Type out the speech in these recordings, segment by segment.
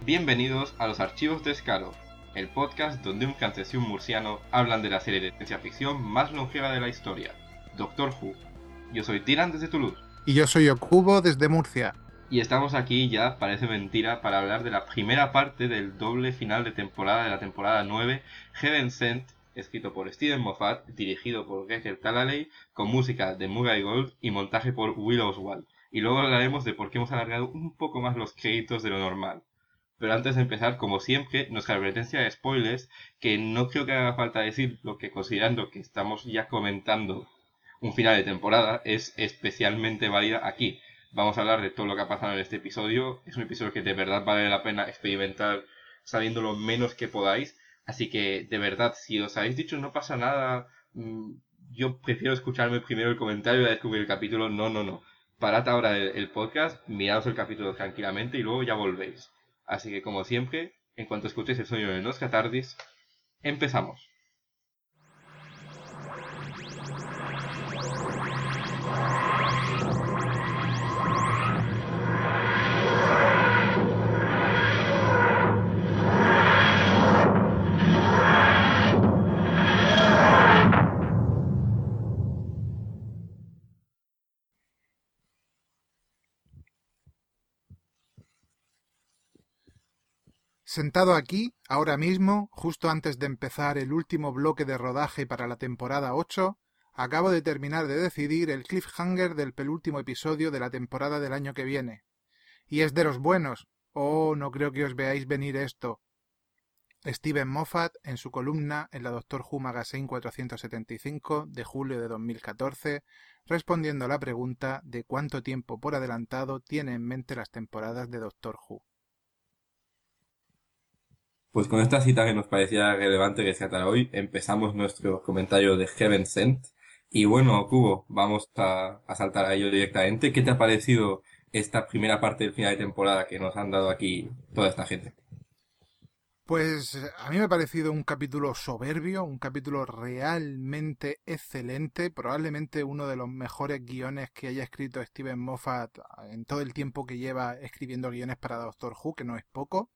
Bienvenidos a los Archivos de Escalo, el podcast donde un francés y un murciano hablan de la serie de ciencia ficción más longeva de la historia, Doctor Who. Yo soy Dylan desde Toulouse. Y yo soy Okubo desde Murcia. Y estamos aquí ya, parece mentira, para hablar de la primera parte del doble final de temporada de la temporada 9, Heaven Sent, escrito por Steven Moffat, dirigido por Rachel Talalay, con música de Murray Gold y montaje por Will Oswald. Y luego hablaremos de por qué hemos alargado un poco más los créditos de lo normal. Pero antes de empezar, como siempre, nuestra advertencia de spoilers, que no creo que haga falta decir lo que, considerando que estamos ya comentando un final de temporada, es especialmente válida aquí. Vamos a hablar de todo lo que ha pasado en este episodio. Es un episodio que de verdad vale la pena experimentar sabiendo lo menos que podáis. Así que, de verdad, si os habéis dicho no pasa nada, yo prefiero escucharme primero el comentario y descubrir el capítulo. No. Parad ahora el podcast, miraos el capítulo tranquilamente y luego ya volvéis. Así que, como siempre, en cuanto escuchéis el sonido de Nos Catardis, empezamos. Sentado aquí, ahora mismo, justo antes de empezar el último bloque de rodaje para la temporada 8, acabo de terminar de decidir el cliffhanger del penúltimo episodio de la temporada del año que viene. Y es de los buenos. Oh, no creo que os veáis venir esto. Steven Moffat, en su columna en la Doctor Who Magazine 475 de julio de 2014, respondiendo a la pregunta de cuánto tiempo por adelantado tiene en mente las temporadas de Doctor Who. Pues con esta cita que nos parecía relevante rescatar hoy, empezamos nuestro comentario de Heaven Sent. Y bueno, Cubo, vamos a saltar a ello directamente. ¿Qué te ha parecido esta primera parte del final de temporada que nos han dado aquí toda esta gente? Pues a mí me ha parecido un capítulo soberbio, un capítulo realmente excelente, probablemente uno de los mejores guiones que haya escrito Steven Moffat en todo el tiempo que lleva escribiendo guiones para Doctor Who, que no es poco.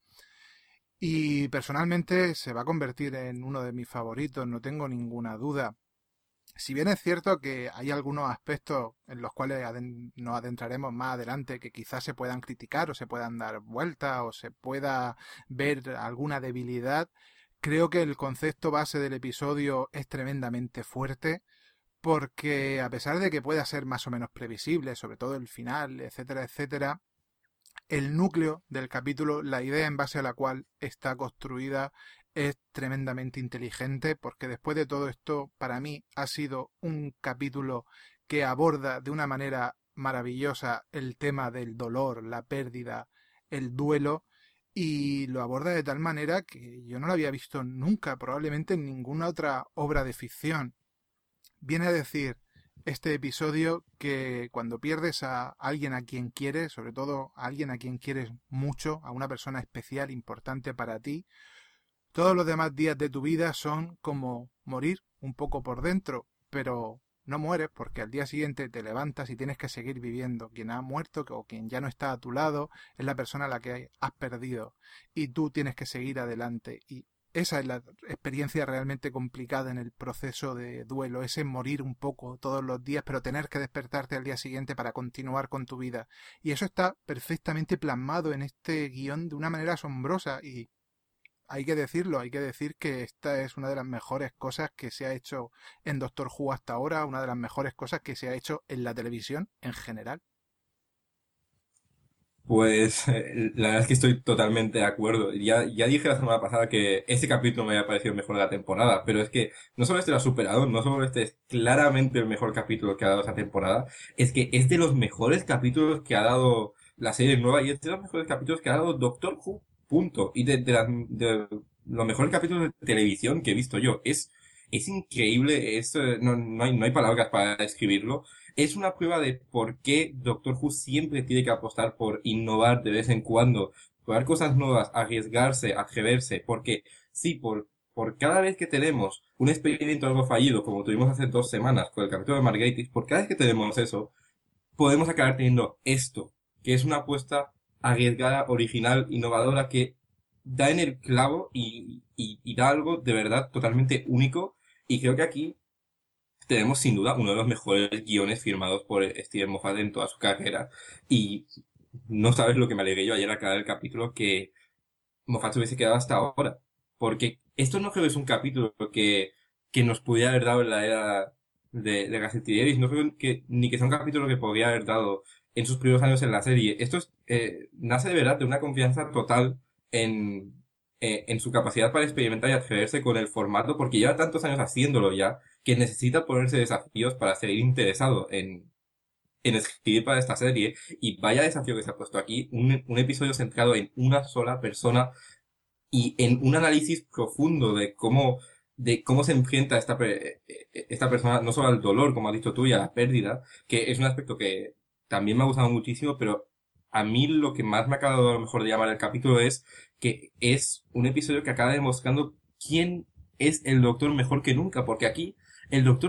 Y personalmente se va a convertir en uno de mis favoritos, no tengo ninguna duda. Si bien es cierto que hay algunos aspectos en los cuales nos adentraremos más adelante que quizás se puedan criticar o se puedan dar vueltas o se pueda ver alguna debilidad, creo que el concepto base del episodio es tremendamente fuerte porque a pesar de que pueda ser más o menos previsible, sobre todo el final, etcétera, etcétera, el núcleo del capítulo, la idea en base a la cual está construida, es tremendamente inteligente, porque después de todo esto, para mí, ha sido un capítulo que aborda de una manera maravillosa el tema del dolor, la pérdida, el duelo, y lo aborda de tal manera que yo no lo había visto nunca, probablemente en ninguna otra obra de ficción. Viene a decir este episodio que cuando pierdes a alguien a quien quieres, sobre todo a alguien a quien quieres mucho, a una persona especial, importante para ti, todos los demás días de tu vida son como morir un poco por dentro, pero no mueres porque al día siguiente te levantas y tienes que seguir viviendo. Quien ha muerto o quien ya no está a tu lado es la persona a la que has perdido y tú tienes que seguir adelante. Y esa es la experiencia realmente complicada en el proceso de duelo, ese morir un poco todos los días, pero tener que despertarte al día siguiente para continuar con tu vida. Y eso está perfectamente plasmado en este guión de una manera asombrosa y hay que decirlo, hay que decir que esta es una de las mejores cosas que se ha hecho en Doctor Who hasta ahora, una de las mejores cosas que se ha hecho en la televisión en general. Pues la verdad es que estoy totalmente de acuerdo. Ya dije la semana pasada que ese capítulo me había parecido el mejor de la temporada, pero es que no solo este lo ha superado, no solo este es claramente el mejor capítulo que ha dado esa temporada, es que es de los mejores capítulos que ha dado la serie nueva y es de los mejores capítulos que ha dado Doctor Who, punto. Y de los mejores capítulos de televisión que he visto yo. Es increíble, no hay palabras para describirlo. Es una prueba de por qué Doctor Who siempre tiene que apostar por innovar de vez en cuando, probar cosas nuevas, arriesgarse, atreverse, porque sí, por cada vez que tenemos un experimento algo fallido, como tuvimos hace 2 semanas con el capítulo de Marguerite, por cada vez que tenemos eso, podemos acabar teniendo esto, que es una apuesta arriesgada, original, innovadora, que da en el clavo y da algo de verdad totalmente único. Y creo que aquí tenemos sin duda uno de los mejores guiones firmados por Steven Moffat en toda su carrera. Y no sabes lo que me alegré yo ayer al acabar el capítulo que Moffat se hubiese quedado hasta ahora. Porque esto no creo que es un capítulo que nos pudiera haber dado en la era de Gazetieri. No creo que, ni que sea un capítulo que podría haber dado en sus primeros años en la serie. Esto es, nace de verdad de una confianza total en su capacidad para experimentar y atreverse con el formato, porque lleva tantos años haciéndolo ya, que necesita ponerse desafíos para seguir interesado en escribir para esta serie. Y vaya desafío que se ha puesto aquí, un episodio centrado en una sola persona y en un análisis profundo de cómo se enfrenta esta persona, no solo al dolor, como has dicho tú, y a la pérdida, que es un aspecto que también me ha gustado muchísimo, pero a mí lo que más me ha acabado a lo mejor de llamar el capítulo es que es un episodio que acaba demostrando quién es el doctor mejor que nunca, porque aquí el doctor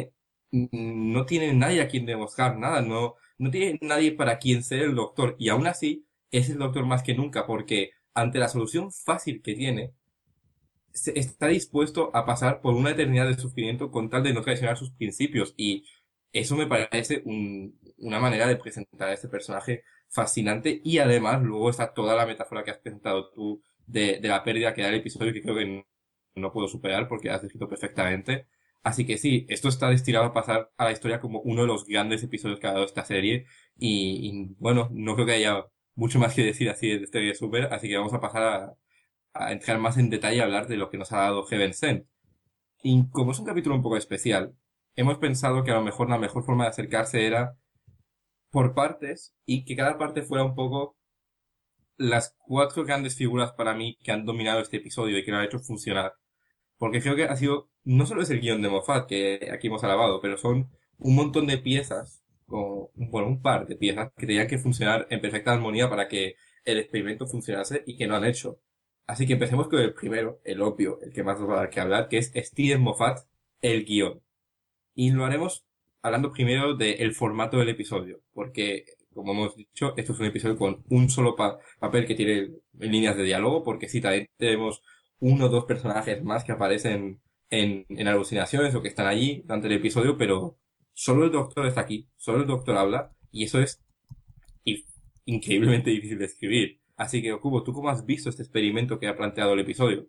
no tiene nadie a quien demostrar nada, no tiene nadie para quien ser el doctor, y aún así es el doctor más que nunca, porque ante la solución fácil que tiene, está dispuesto a pasar por una eternidad de sufrimiento con tal de no traicionar sus principios. Y eso me parece una manera de presentar a este personaje fascinante. Y además, luego está toda la metáfora que has presentado tú de la pérdida que da el episodio, que creo que no puedo superar porque has descrito perfectamente. Así que sí, esto está destinado a pasar a la historia como uno de los grandes episodios que ha dado esta serie. Y bueno, no creo que haya mucho más que decir así de este super, así que vamos a pasar a entrar más en detalle a hablar de lo que nos ha dado Heaven Sent. Y como es un capítulo un poco especial, hemos pensado que a lo mejor la mejor forma de acercarse era por partes y que cada parte fuera un poco las cuatro grandes figuras para mí que han dominado este episodio y que lo han hecho funcionar. Porque creo que ha sido, no solo es el guión de Moffat, que aquí hemos alabado, pero son un montón de piezas, o, bueno, un par de piezas que tenían que funcionar en perfecta armonía para que el experimento funcionase y que no han hecho. Así que empecemos con el primero, el obvio, el que más nos va a dar que hablar, que es Steven Moffat, el guión. Y lo haremos hablando primero del formato del episodio, porque, como hemos dicho, esto es un episodio con un solo papel que tiene líneas de diálogo, porque sí, también tenemos uno o dos personajes más que aparecen en alucinaciones o que están allí durante el episodio, pero solo el doctor está aquí, solo el doctor habla, y eso es i- increíblemente difícil de escribir. Así que, Okubo, ¿tú cómo has visto este experimento que ha planteado el episodio?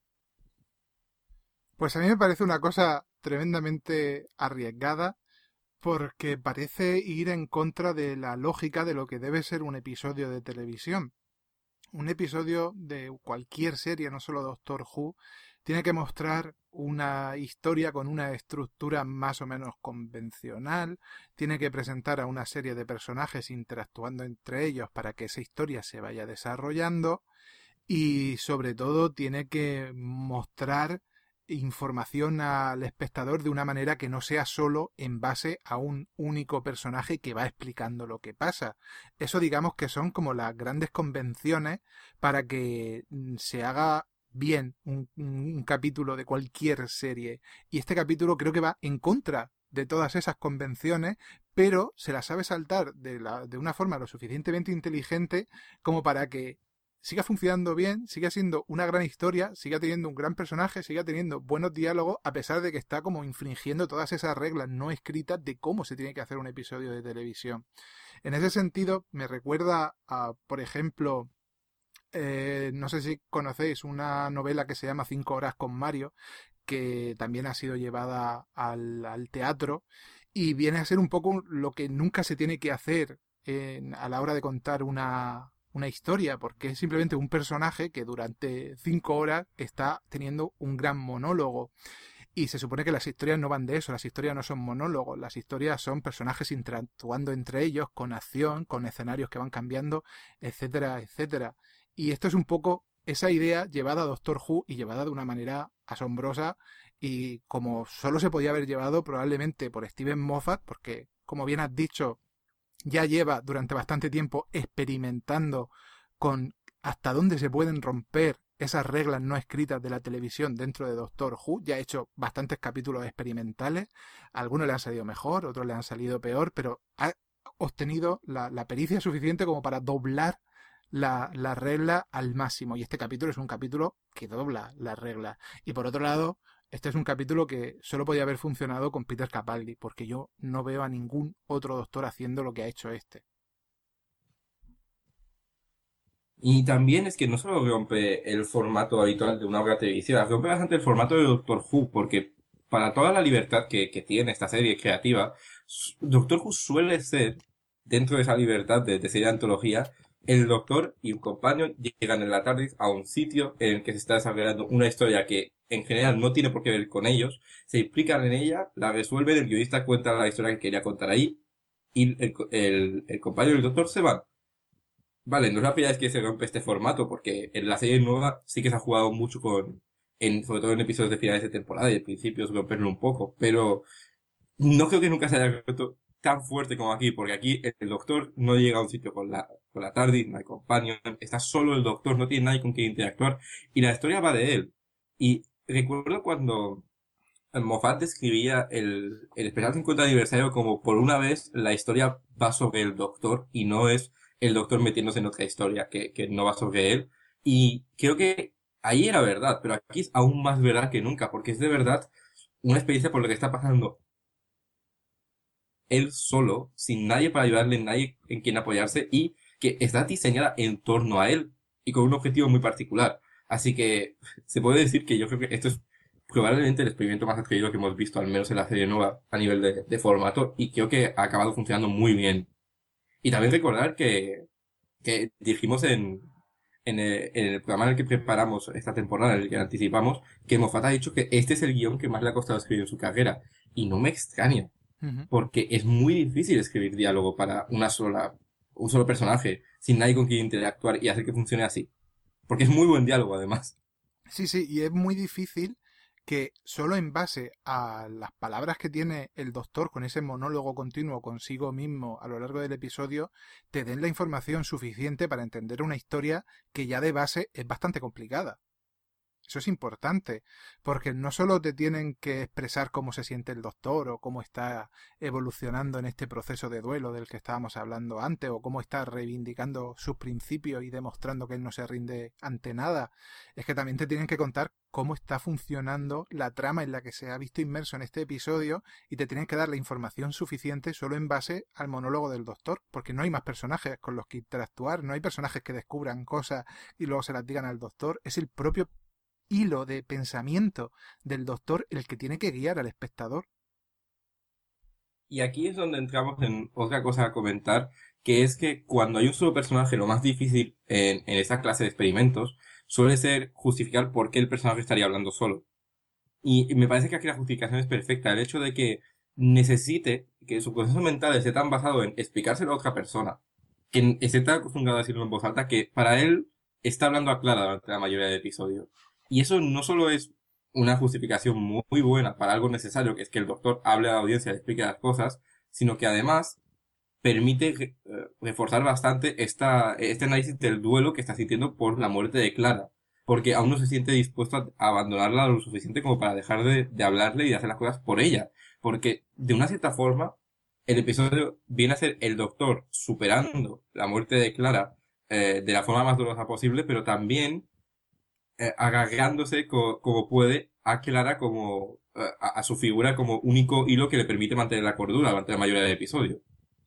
Pues a mí me parece una cosa tremendamente arriesgada porque parece ir en contra de la lógica de lo que debe ser un episodio de televisión. Un episodio de cualquier serie, no solo Doctor Who, tiene que mostrar una historia con una estructura más o menos convencional, tiene que presentar a una serie de personajes interactuando entre ellos para que esa historia se vaya desarrollando y sobre todo tiene que mostrar información al espectador de una manera que no sea solo en base a un único personaje que va explicando lo que pasa. Eso digamos que son como las grandes convenciones para que se haga bien un capítulo de cualquier serie. Y este capítulo creo que va en contra de todas esas convenciones, pero se las sabe saltar de una forma lo suficientemente inteligente como para que siga funcionando bien, siga siendo una gran historia, siga teniendo un gran personaje, siga teniendo buenos diálogos, a pesar de que está como infringiendo todas esas reglas no escritas de cómo se tiene que hacer un episodio de televisión. En ese sentido, me recuerda a, por ejemplo, no sé si conocéis una novela que se llama 5 horas con Mario, que también ha sido llevada al teatro y viene a ser un poco lo que nunca se tiene que hacer a la hora de contar una historia, porque es simplemente un personaje que durante 5 horas está teniendo un gran monólogo. Y se supone que las historias no van de eso, las historias no son monólogos, las historias son personajes interactuando entre ellos, con acción, con escenarios que van cambiando, etcétera, etcétera. Y esto es un poco esa idea llevada a Doctor Who y llevada de una manera asombrosa y como solo se podía haber llevado probablemente por Steven Moffat, porque como bien has dicho, ya lleva durante bastante tiempo experimentando con hasta dónde se pueden romper esas reglas no escritas de la televisión dentro de Doctor Who. Ya ha hecho bastantes capítulos experimentales. A algunos le han salido mejor, otros le han salido peor, pero ha obtenido la pericia suficiente como para doblar la regla al máximo. Y este capítulo es un capítulo que dobla la regla. Y por otro lado, este es un capítulo que solo podía haber funcionado con Peter Capaldi, porque yo no veo a ningún otro doctor haciendo lo que ha hecho este. Y también es que no solo rompe el formato habitual de una obra televisiva, rompe bastante el formato de Doctor Who, porque para toda la libertad que tiene esta serie creativa, Doctor Who suele ser, dentro de esa libertad de serie de antología, el doctor y un compañero llegan en la tarde a un sitio en el que se está desarrollando una historia que en general no tiene por qué ver con ellos, se implican en ella, la resuelven, el guionista cuenta la historia que quería contar ahí, y el compañero y el doctor se van. Vale, no es la primera vez que se rompe este formato, porque en la serie nueva sí que se ha jugado mucho sobre todo en episodios de finales de temporada y de principios romperlo un poco, pero no creo que nunca se haya roto tan fuerte como aquí, porque aquí el doctor no llega a un sitio con la TARDIS, no hay companion, está solo el doctor, no tiene nadie con quien interactuar, y la historia va de él. Y recuerdo cuando Moffat describía el especial 50 aniversario como por una vez la historia va sobre el doctor y no es el doctor metiéndose en otra historia que no va sobre él. Y creo que ahí era verdad, pero aquí es aún más verdad que nunca, porque es de verdad una experiencia por lo que está pasando él solo, sin nadie para ayudarle, nadie en quien apoyarse y que está diseñada en torno a él y con un objetivo muy particular. Así que se puede decir que yo creo que esto es probablemente el experimento más atrevido que hemos visto, al menos en la serie nueva, a nivel de formato, y creo que ha acabado funcionando muy bien. Y también recordar que dijimos en el programa en el que preparamos esta temporada, en el que anticipamos, que Moffat ha dicho que este es el guión que más le ha costado escribir en su carrera. Y no me extraña, Ujú. porque es muy difícil escribir diálogo para un solo personaje, sin nadie con quien interactuar y hacer que funcione así. Porque es muy buen diálogo, además. Sí, sí, y es muy difícil que solo en base a las palabras que tiene el doctor con ese monólogo continuo consigo mismo a lo largo del episodio, te den la información suficiente para entender una historia que ya de base es bastante complicada. Eso es importante, porque no solo te tienen que expresar cómo se siente el doctor o cómo está evolucionando en este proceso de duelo del que estábamos hablando antes, o cómo está reivindicando sus principios y demostrando que él no se rinde ante nada, es que también te tienen que contar cómo está funcionando la trama en la que se ha visto inmerso en este episodio y te tienen que dar la información suficiente solo en base al monólogo del doctor, porque no hay más personajes con los que interactuar, no hay personajes que descubran cosas y luego se las digan al doctor, es el propio hilo de pensamiento del doctor el que tiene que guiar al espectador. Y aquí es donde entramos en otra cosa a comentar, que es que cuando hay un solo personaje, lo más difícil en esta clase de experimentos suele ser justificar por qué el personaje estaría hablando solo. Y me parece que aquí la justificación es perfecta. El hecho de que necesite que su proceso mental esté tan basado en explicárselo a otra persona, que esté tan acostumbrado a decirlo en voz alta, que para él está hablando a Clara durante la mayoría del episodio. Y eso no solo es una justificación muy buena para algo necesario, que es que el doctor hable a la audiencia y explique las cosas, sino que además permite reforzar bastante este análisis del duelo que está sintiendo por la muerte de Clara, porque aún no se siente dispuesto a abandonarla lo suficiente como para dejar de hablarle y de hacer las cosas por ella, porque de una cierta forma el episodio viene a ser el doctor superando la muerte de Clara de la forma más dolorosa posible, pero también agarrándose como puede a Clara como a su figura como único hilo que le permite mantener la cordura durante la mayoría del episodio.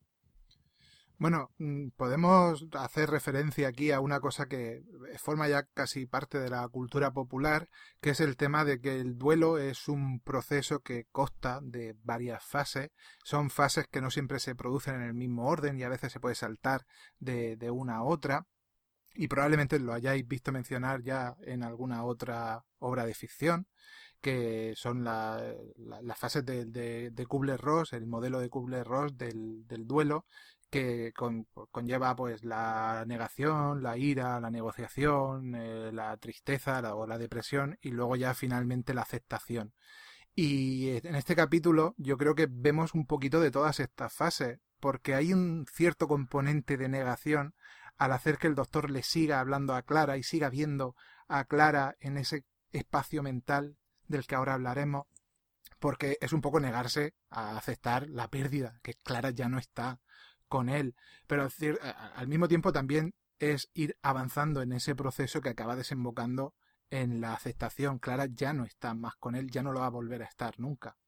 Bueno, podemos hacer referencia aquí a una cosa que forma ya casi parte de la cultura popular, que es el tema de que el duelo es un proceso que consta de varias fases. Son fases que no siempre se producen en el mismo orden y a veces se puede saltar de una a otra. Y probablemente lo hayáis visto mencionar ya en alguna otra obra de ficción, que son las fases de Kubler-Ross, el modelo de Kubler-Ross del duelo, que conlleva pues la negación, la ira, la negociación, la tristeza o la depresión y luego ya finalmente la aceptación. Y en este capítulo yo creo que vemos un poquito de todas estas fases, porque hay un cierto componente de negación al hacer que el doctor le siga hablando a Clara y siga viendo a Clara en ese espacio mental del que ahora hablaremos, porque es un poco negarse a aceptar la pérdida, que Clara ya no está con él. Pero al mismo tiempo también es ir avanzando en ese proceso que acaba desembocando en la aceptación. Clara ya no está más con él, ya no lo va a volver a estar nunca.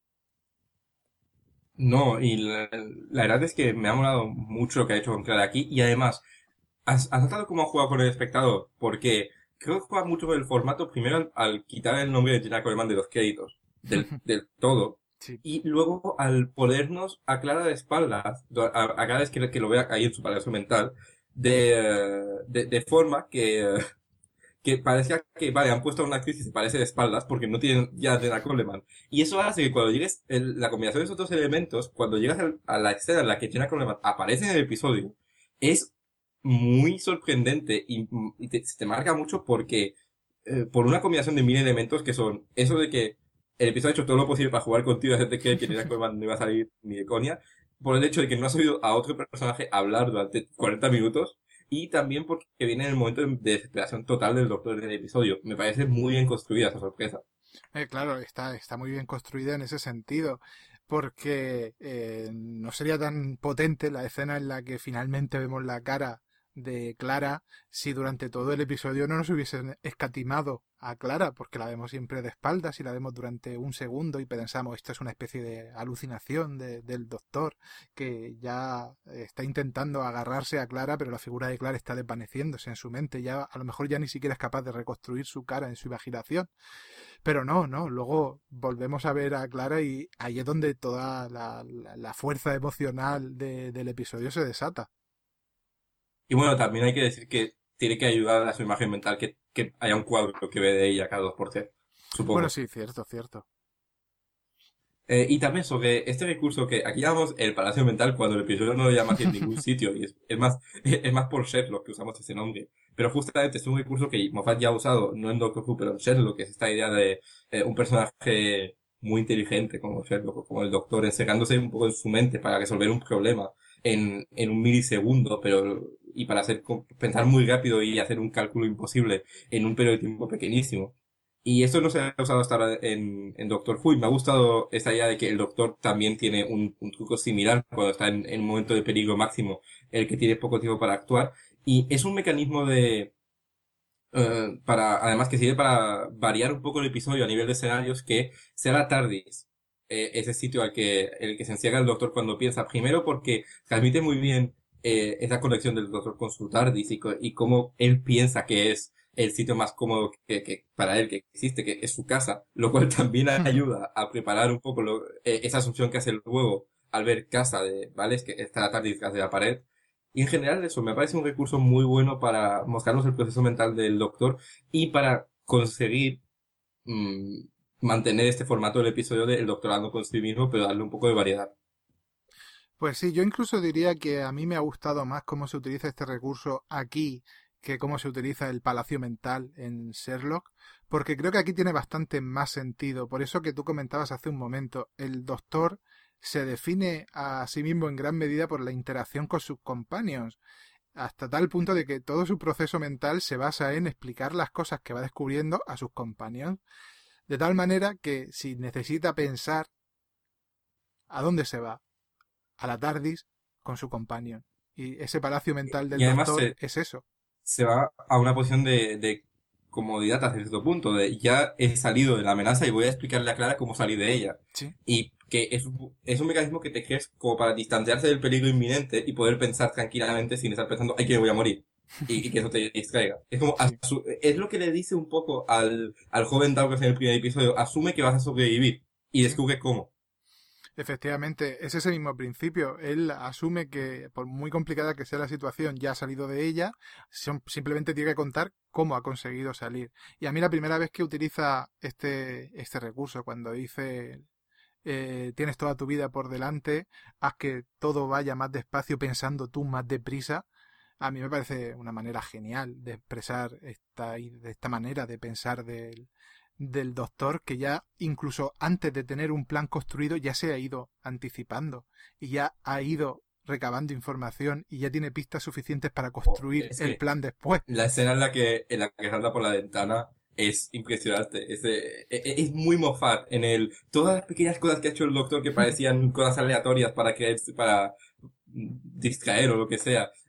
No, y la verdad es que me ha molado mucho lo que ha hecho con Clara aquí, y además, ¿has notado cómo ha jugado con el espectador? Porque creo que juega mucho con el formato, primero al quitar el nombre de Gina Coleman de los créditos, del todo, Sí. y luego al ponernos a Clara de espaldas, a cada vez que lo vea ahí en su palacio mental, de forma que parezca que, vale, han puesto a una actriz y se parece de espaldas porque no tienen ya a Jenna Coleman. Y eso hace que cuando llegues, la combinación de esos dos elementos, cuando llegas a la escena en la que Jenna Coleman aparece en el episodio, es muy sorprendente y se te marca mucho porque, por una combinación de mil elementos que son eso de que el episodio ha hecho todo lo posible para jugar contigo y hacerte creer que Jenna Coleman no iba a salir ni de coña, por el hecho de que no has oído a otro personaje hablar durante 40 minutos, y también porque viene en el momento de desesperación total del doctor en el episodio. Me parece muy bien construida esa sorpresa. Claro, está muy bien construida en ese sentido, porque no sería tan potente la escena en la que finalmente vemos la cara de Clara si durante todo el episodio no nos hubiesen escatimado a Clara, porque la vemos siempre de espaldas y la vemos durante un segundo y pensamos esto es una especie de alucinación del doctor que ya está intentando agarrarse a Clara, pero la figura de Clara está desvaneciéndose en su mente, ya a lo mejor ya ni siquiera es capaz de reconstruir su cara en su imaginación. Pero no, no, luego volvemos a ver a Clara y ahí es donde toda la fuerza emocional del episodio se desata. Y bueno, también hay que decir que tiene que ayudar a su imagen mental que haya un cuadro que ve de ella cada 2 por 3, Bueno, supongo. sí, cierto, cierto. Y también sobre este recurso que aquí llamamos el Palacio Mental cuando el episodio no lo llama así en ningún sitio, y es más, es más por Sherlock que usamos ese nombre. Pero justamente es un recurso que Moffat ya ha usado, no en Doctor Who, pero en Sherlock, que es esta idea de un personaje muy inteligente como Sherlock, o como el Doctor, encerrándose un poco en su mente para resolver un problema en un milisegundo, pero y para pensar muy rápido y hacer un cálculo imposible en un periodo de tiempo pequeñísimo. Y esto no se ha usado hasta ahora en Doctor Who. Y me ha gustado esta idea de que el Doctor también tiene un truco similar cuando está en un momento de peligro máximo, el que tiene poco tiempo para actuar. Y es un mecanismo además que sirve para variar un poco el episodio a nivel de escenarios, que sea la TARDIS, ese sitio el que se encierra el Doctor cuando piensa. Primero porque transmite muy bien esa conexión del Doctor con su TARDIS y cómo él piensa que es el sitio más cómodo que para él que existe, que es su casa, lo cual también ayuda a preparar un poco esa asunción que hace luego al ver casa ¿vale? Es que está la TARDIS tras de la pared. Y en general eso me parece un recurso muy bueno para mostrarnos el proceso mental del Doctor y para conseguir mm, mantener este formato del episodio del Doctor hablando con sí mismo, pero darle un poco de variedad. Pues sí, yo incluso diría que a mí me ha gustado más cómo se utiliza este recurso aquí que cómo se utiliza el palacio mental en Sherlock, porque creo que aquí tiene bastante más sentido. Por eso que tú comentabas hace un momento, el doctor se define a sí mismo en gran medida por la interacción con sus companions, hasta tal punto de que todo su proceso mental se basa en explicar las cosas que va descubriendo a sus companions, de tal manera que si necesita pensar a dónde se va, a la TARDIS con su companion. Y ese palacio mental Y del además doctor es eso. se va a una posición de comodidad hasta cierto punto, de ya he salido de la amenaza y voy a explicarle a Clara cómo salir de ella. Sí, Y que es un mecanismo que te crees como para distanciarse del peligro inminente y poder pensar tranquilamente sin estar pensando, ay, que me voy a morir. Y que eso te distraiga. Es como, sí. es lo que le dice un poco al joven Douglas en el primer episodio, asume que vas a sobrevivir y Sí. descubre cómo. Efectivamente, es ese mismo principio. Él asume que, por muy complicada que sea la situación, ya ha salido de ella, simplemente tiene que contar cómo ha conseguido salir. Y a mí la primera vez que utiliza este recurso, cuando dice tienes toda tu vida por delante, haz que todo vaya más despacio pensando tú más deprisa, a mí me parece una manera genial de expresar de esta manera de pensar del doctor que ya incluso antes de tener un plan construido ya se ha ido anticipando y ya ha ido recabando información y ya tiene pistas suficientes para construir Es el que plan después. la escena en la que salta por la ventana es impresionante. Es muy Moffat en todas las pequeñas cosas que ha hecho el doctor que parecían cosas aleatorias para distraer o lo que sea.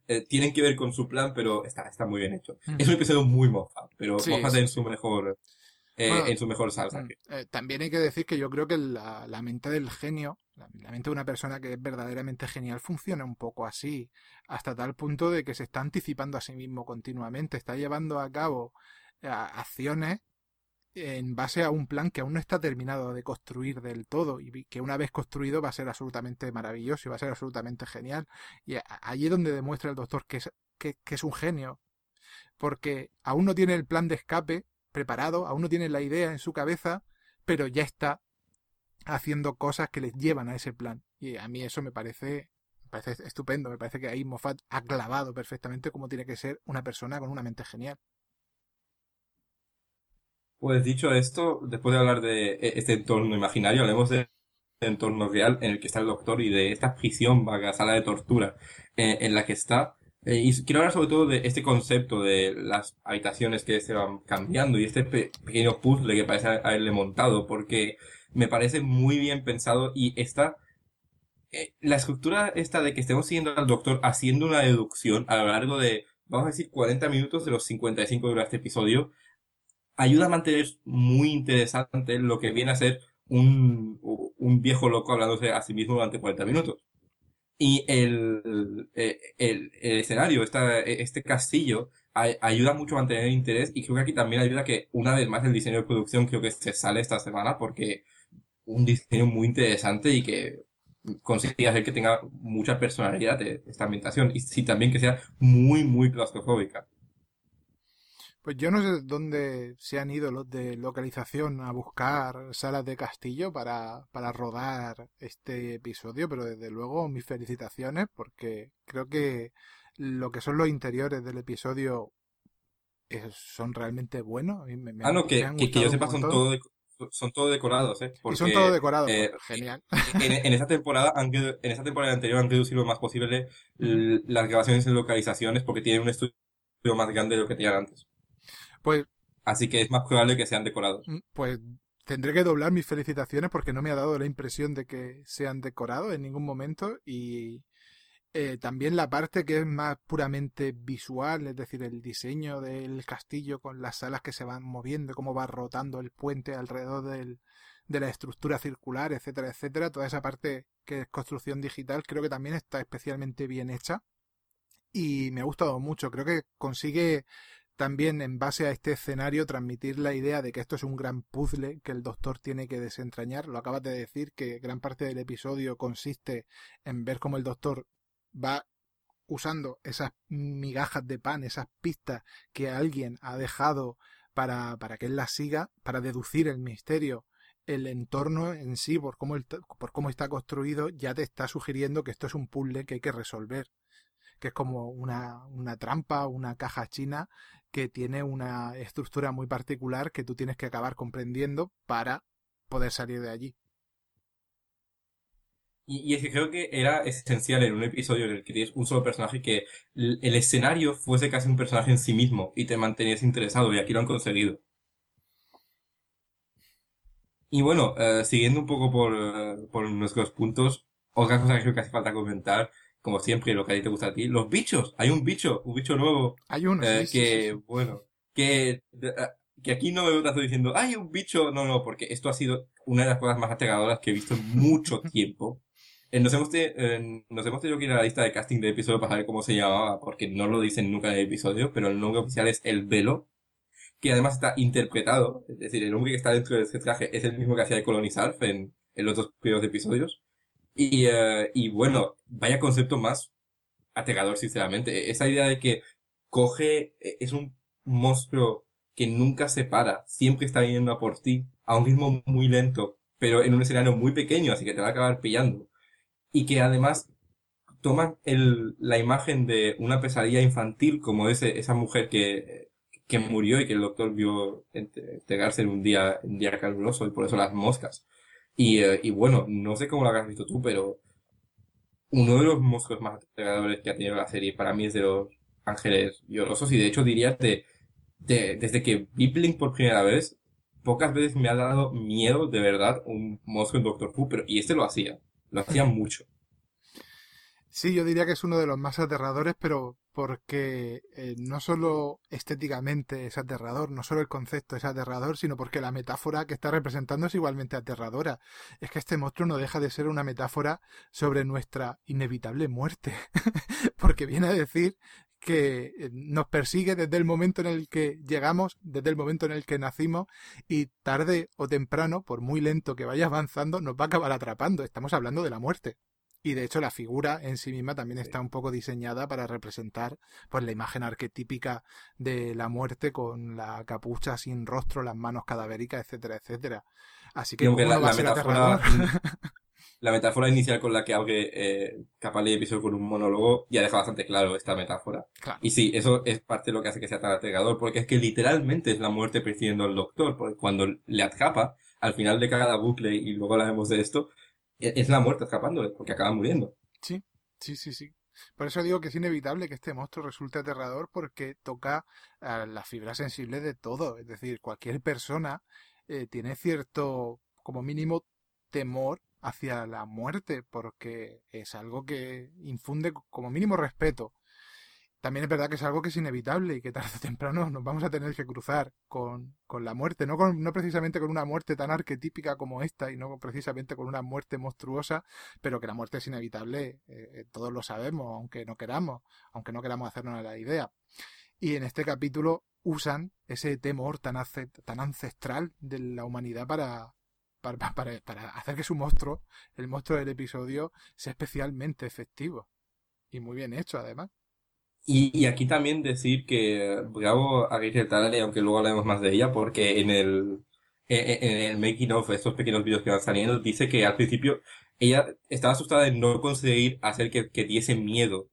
tienen que ver con su plan, pero está muy bien hecho. Es un Ujú. episodio muy Moffat, pero Sí, Moffat sí, sí. Bueno, en su mejor salsa. también hay que decir que yo creo que la mente del genio, la mente de una persona que es verdaderamente genial, funciona un poco así, hasta tal punto de que se está anticipando a sí mismo continuamente, está llevando a cabo acciones en base a un plan que aún no está terminado de construir del todo y que una vez construido va a ser absolutamente maravilloso y va a ser absolutamente genial. Y allí es donde demuestra el doctor que es un genio, porque aún no tiene el plan de escape preparado, aún no tiene la idea en su cabeza, pero ya está haciendo cosas que les llevan a ese plan. Y a mí eso me parece estupendo, me parece que ahí Moffat ha clavado perfectamente cómo tiene que ser una persona con una mente genial. Pues dicho esto, después de hablar de este entorno imaginario, hablemos del entorno real en el que está el doctor y de esta prisión, vaga sala de tortura en la que está. Y quiero hablar sobre todo de este concepto de las habitaciones que se van cambiando y este pequeño puzzle que parece haberle montado, porque me parece muy bien pensado y está la estructura esta de que estemos siguiendo al doctor haciendo una deducción a lo largo de, vamos a decir, 40 minutos de los 55 de este episodio, ayuda a mantener muy interesante lo que viene a ser un viejo loco hablándose a sí mismo durante 40 minutos. Y el escenario, este castillo, ayuda mucho a mantener el interés y creo que aquí también ayuda que una vez más el diseño de producción creo que se sale esta semana porque un diseño muy interesante y que consigue hacer que tenga mucha personalidad esta ambientación y sí también que sea muy, muy claustrofóbica. Pues yo no sé dónde se han ido los de localización a buscar salas de castillo para rodar este episodio, pero desde luego mis felicitaciones porque creo que lo que son los interiores del episodio son realmente buenos, a mí Ah, no, me han que yo gustado un sepa montón son todo decorados, ¿eh? y son todos Porque decorados, pues genial. en esta temporada en esta temporada anterior han reducido lo más posible las grabaciones en localizaciones porque tienen un estudio más grande de lo que tenían antes. Pues, Así que es más probable que sean decorados. pues tendré que doblar mis felicitaciones porque no me ha dado la impresión de que sean decorados en ningún momento y también la parte que es más puramente visual, es decir, el diseño del castillo con las salas que se van moviendo, cómo va rotando el puente alrededor de la estructura circular, etcétera, etcétera. Toda esa parte que es construcción digital creo que también está especialmente bien hecha y me ha gustado mucho. Creo que consigue también en base a este escenario transmitir la idea de que esto es un gran puzzle que el doctor tiene que desentrañar. Lo acabas de decir, que gran parte del episodio consiste en ver cómo el doctor va usando esas migajas de pan, esas pistas que alguien ha dejado para que él las siga, para deducir el misterio. El entorno en sí, por cómo está construido, ya te está sugiriendo que esto es un puzzle que hay que resolver, que es como una trampa, una caja china que tiene una estructura muy particular que tú tienes que acabar comprendiendo para poder salir de allí. Y es que creo que era esencial en un episodio en el que tienes un solo personaje que el escenario fuese casi un personaje en sí mismo y te mantenías interesado y aquí lo han conseguido. Y bueno, siguiendo un poco por nuestros puntos, otra cosa que creo que hace falta comentar, como siempre, lo que a ti te gusta a ti, los bichos. Hay un bicho nuevo, Hay uno, sí, sí, sí, que, sí. bueno, que, que aquí no me veo tanto diciendo, hay un bicho. No, no, porque esto ha sido una de las cosas más aterradoras que he visto en mucho tiempo. Nos hemos tenido que ir a la lista de casting del episodio para saber cómo se llamaba, porque no lo dicen nunca en el episodio, pero el nombre oficial es El Velo que además está interpretado, es decir, el hombre que está dentro de ese traje es el mismo que hacía de Colony Surf en los dos primeros episodios. Y bueno, vaya concepto más aterrador, sinceramente. Esa idea de que es un monstruo que nunca se para, siempre está viniendo a por ti, a un ritmo muy lento, pero en un escenario muy pequeño, así que te va a acabar pillando. Y que además toman la imagen de una pesadilla infantil como esa mujer que murió y que el doctor vio entregarse en un día caluroso y por eso las moscas. Y bueno, no sé cómo lo habrás visto tú, pero uno de los monstruos más aterradores que ha tenido la serie para mí es de los ángeles llorosos y de hecho diría desde que vi Blink por primera vez, pocas veces me ha dado miedo de verdad un monstruo en Doctor Who, pero y este lo hacía mucho. Sí, yo diría que es uno de los más aterradores, pero porque no solo estéticamente es aterrador, no solo el concepto es aterrador, sino porque la metáfora que está representando es igualmente aterradora. Es que este monstruo no deja de ser una metáfora sobre nuestra inevitable muerte, porque viene a decir que nos persigue desde el momento en el que llegamos, desde el momento en el que nacimos, y tarde o temprano, por muy lento que vaya avanzando, nos va a acabar atrapando. Estamos hablando de la muerte. Y de hecho la figura en sí misma también está un poco diseñada para representar pues la imagen arquetípica de la muerte con la capucha sin rostro, las manos cadavéricas, etcétera, etcétera. Así Y que aunque cómo no va a la ser aterrador. metáfora, la metáfora inicial con la que abre Capaldi el episodio con un monólogo ya deja bastante claro esta metáfora. Claro. Y sí, eso es parte de lo que hace que sea tan aterrador, porque es que literalmente es la muerte persiguiendo al doctor, porque cuando le atrapa, al final de cada bucle, y luego hablaremos de esto, es la muerte atrapándole, porque acaba muriendo. Sí, sí, sí, sí. Por eso digo que es inevitable que este monstruo resulte aterrador porque toca las fibras sensibles de todo. Es decir, cualquier persona tiene cierto, como mínimo, temor hacia la muerte porque es algo que infunde como mínimo respeto. También es verdad que es algo que es inevitable y que tarde o temprano nos vamos a tener que cruzar con la muerte, no precisamente con una muerte tan arquetípica como esta y no precisamente con una muerte monstruosa, pero que la muerte es inevitable, todos lo sabemos, aunque no queramos hacernos la idea. Y en este capítulo usan ese temor tan ancestral de la humanidad para hacer que su monstruo, el monstruo del episodio, sea especialmente efectivo. Y muy bien hecho, además. Y aquí también decir que bravo a Rachel Talalay, aunque luego hablaremos más de ella, porque en el making of, estos pequeños vídeos que van saliendo, dice que al principio ella estaba asustada de no conseguir hacer que diese miedo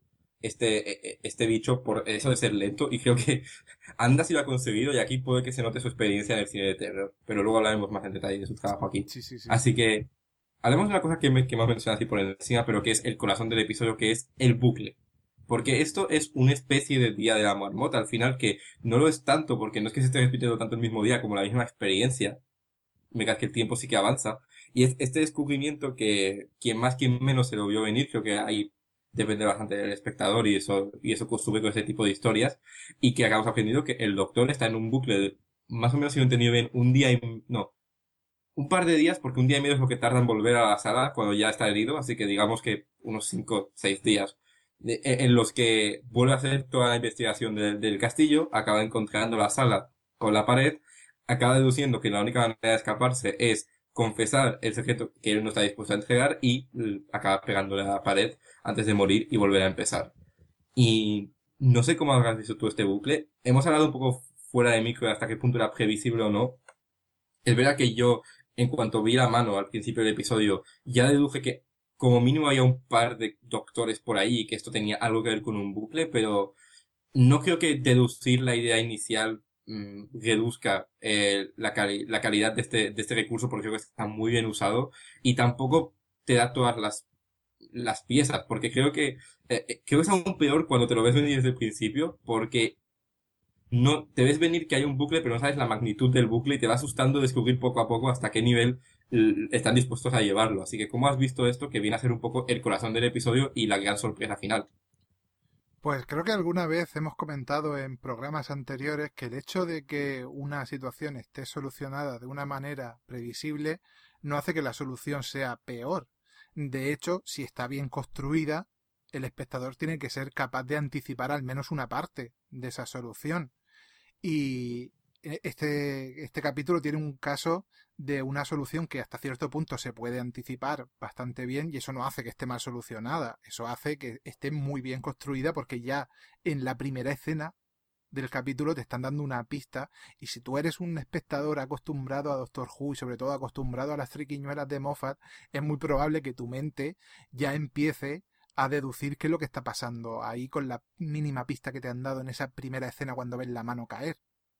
este bicho por eso de ser lento, y creo que anda si lo ha conseguido, y aquí puede que se note su experiencia en el cine de terror, pero luego hablaremos más en detalle de su trabajo aquí. Sí, sí, sí. Así que hablemos de una cosa que hemos mencionado así por encima, pero que es el corazón del episodio, que es el bucle. Porque esto es una especie de día de la marmota, al final, que no lo es tanto, porque no es que se esté repitiendo tanto el mismo día como la misma experiencia, me que el tiempo sí que avanza, y es este descubrimiento que quien más, quien menos se lo vio venir, creo que ahí depende bastante del espectador, y eso sube con ese tipo de historias, y que acabamos aprendiendo que el doctor está en un bucle de, más o menos si lo he entendido bien, un día y, no, un par de días, porque un día y medio es lo que tarda en volver a la sala cuando ya está herido, así que digamos que unos 5 o 6 días en los que vuelve a hacer toda la investigación del castillo, acaba encontrando la sala con la pared, acaba deduciendo que la única manera de escaparse es confesar el secreto que él no está dispuesto a entregar y acaba pegándole a la pared antes de morir y volver a empezar. Y no sé cómo habrás visto tú este bucle. Hemos hablado un poco fuera de micro de hasta qué punto era previsible o no. Es verdad que yo, en cuanto vi la mano al principio del episodio, ya deduje que como mínimo había un par de doctores por ahí y que esto tenía algo que ver con un bucle, pero no creo que deducir la idea inicial reduzca la calidad de este recurso, porque creo que está muy bien usado y tampoco te da todas las piezas, porque creo que es aún peor cuando te lo ves venir desde el principio, porque no te ves venir que hay un bucle, pero no sabes la magnitud del bucle y te va asustando descubrir poco a poco hasta qué nivel están dispuestos a llevarlo. Así que, ¿cómo has visto esto que viene a ser un poco el corazón del episodio y la gran sorpresa final? Pues creo que alguna vez hemos comentado en programas anteriores que el hecho de que una situación esté solucionada de una manera previsible no hace que la solución sea peor. De hecho, si está bien construida, el espectador tiene que ser capaz de anticipar al menos una parte de esa solución. Y este capítulo tiene un caso de una solución que hasta cierto punto se puede anticipar bastante bien y eso no hace que esté mal solucionada, eso hace que esté muy bien construida porque ya en la primera escena del capítulo te están dando una pista y si tú eres un espectador acostumbrado a Doctor Who y sobre todo acostumbrado a las triquiñuelas de Moffat, es muy probable que tu mente ya empiece a deducir qué es lo que está pasando ahí con la mínima pista que te han dado en esa primera escena cuando ves la mano caer.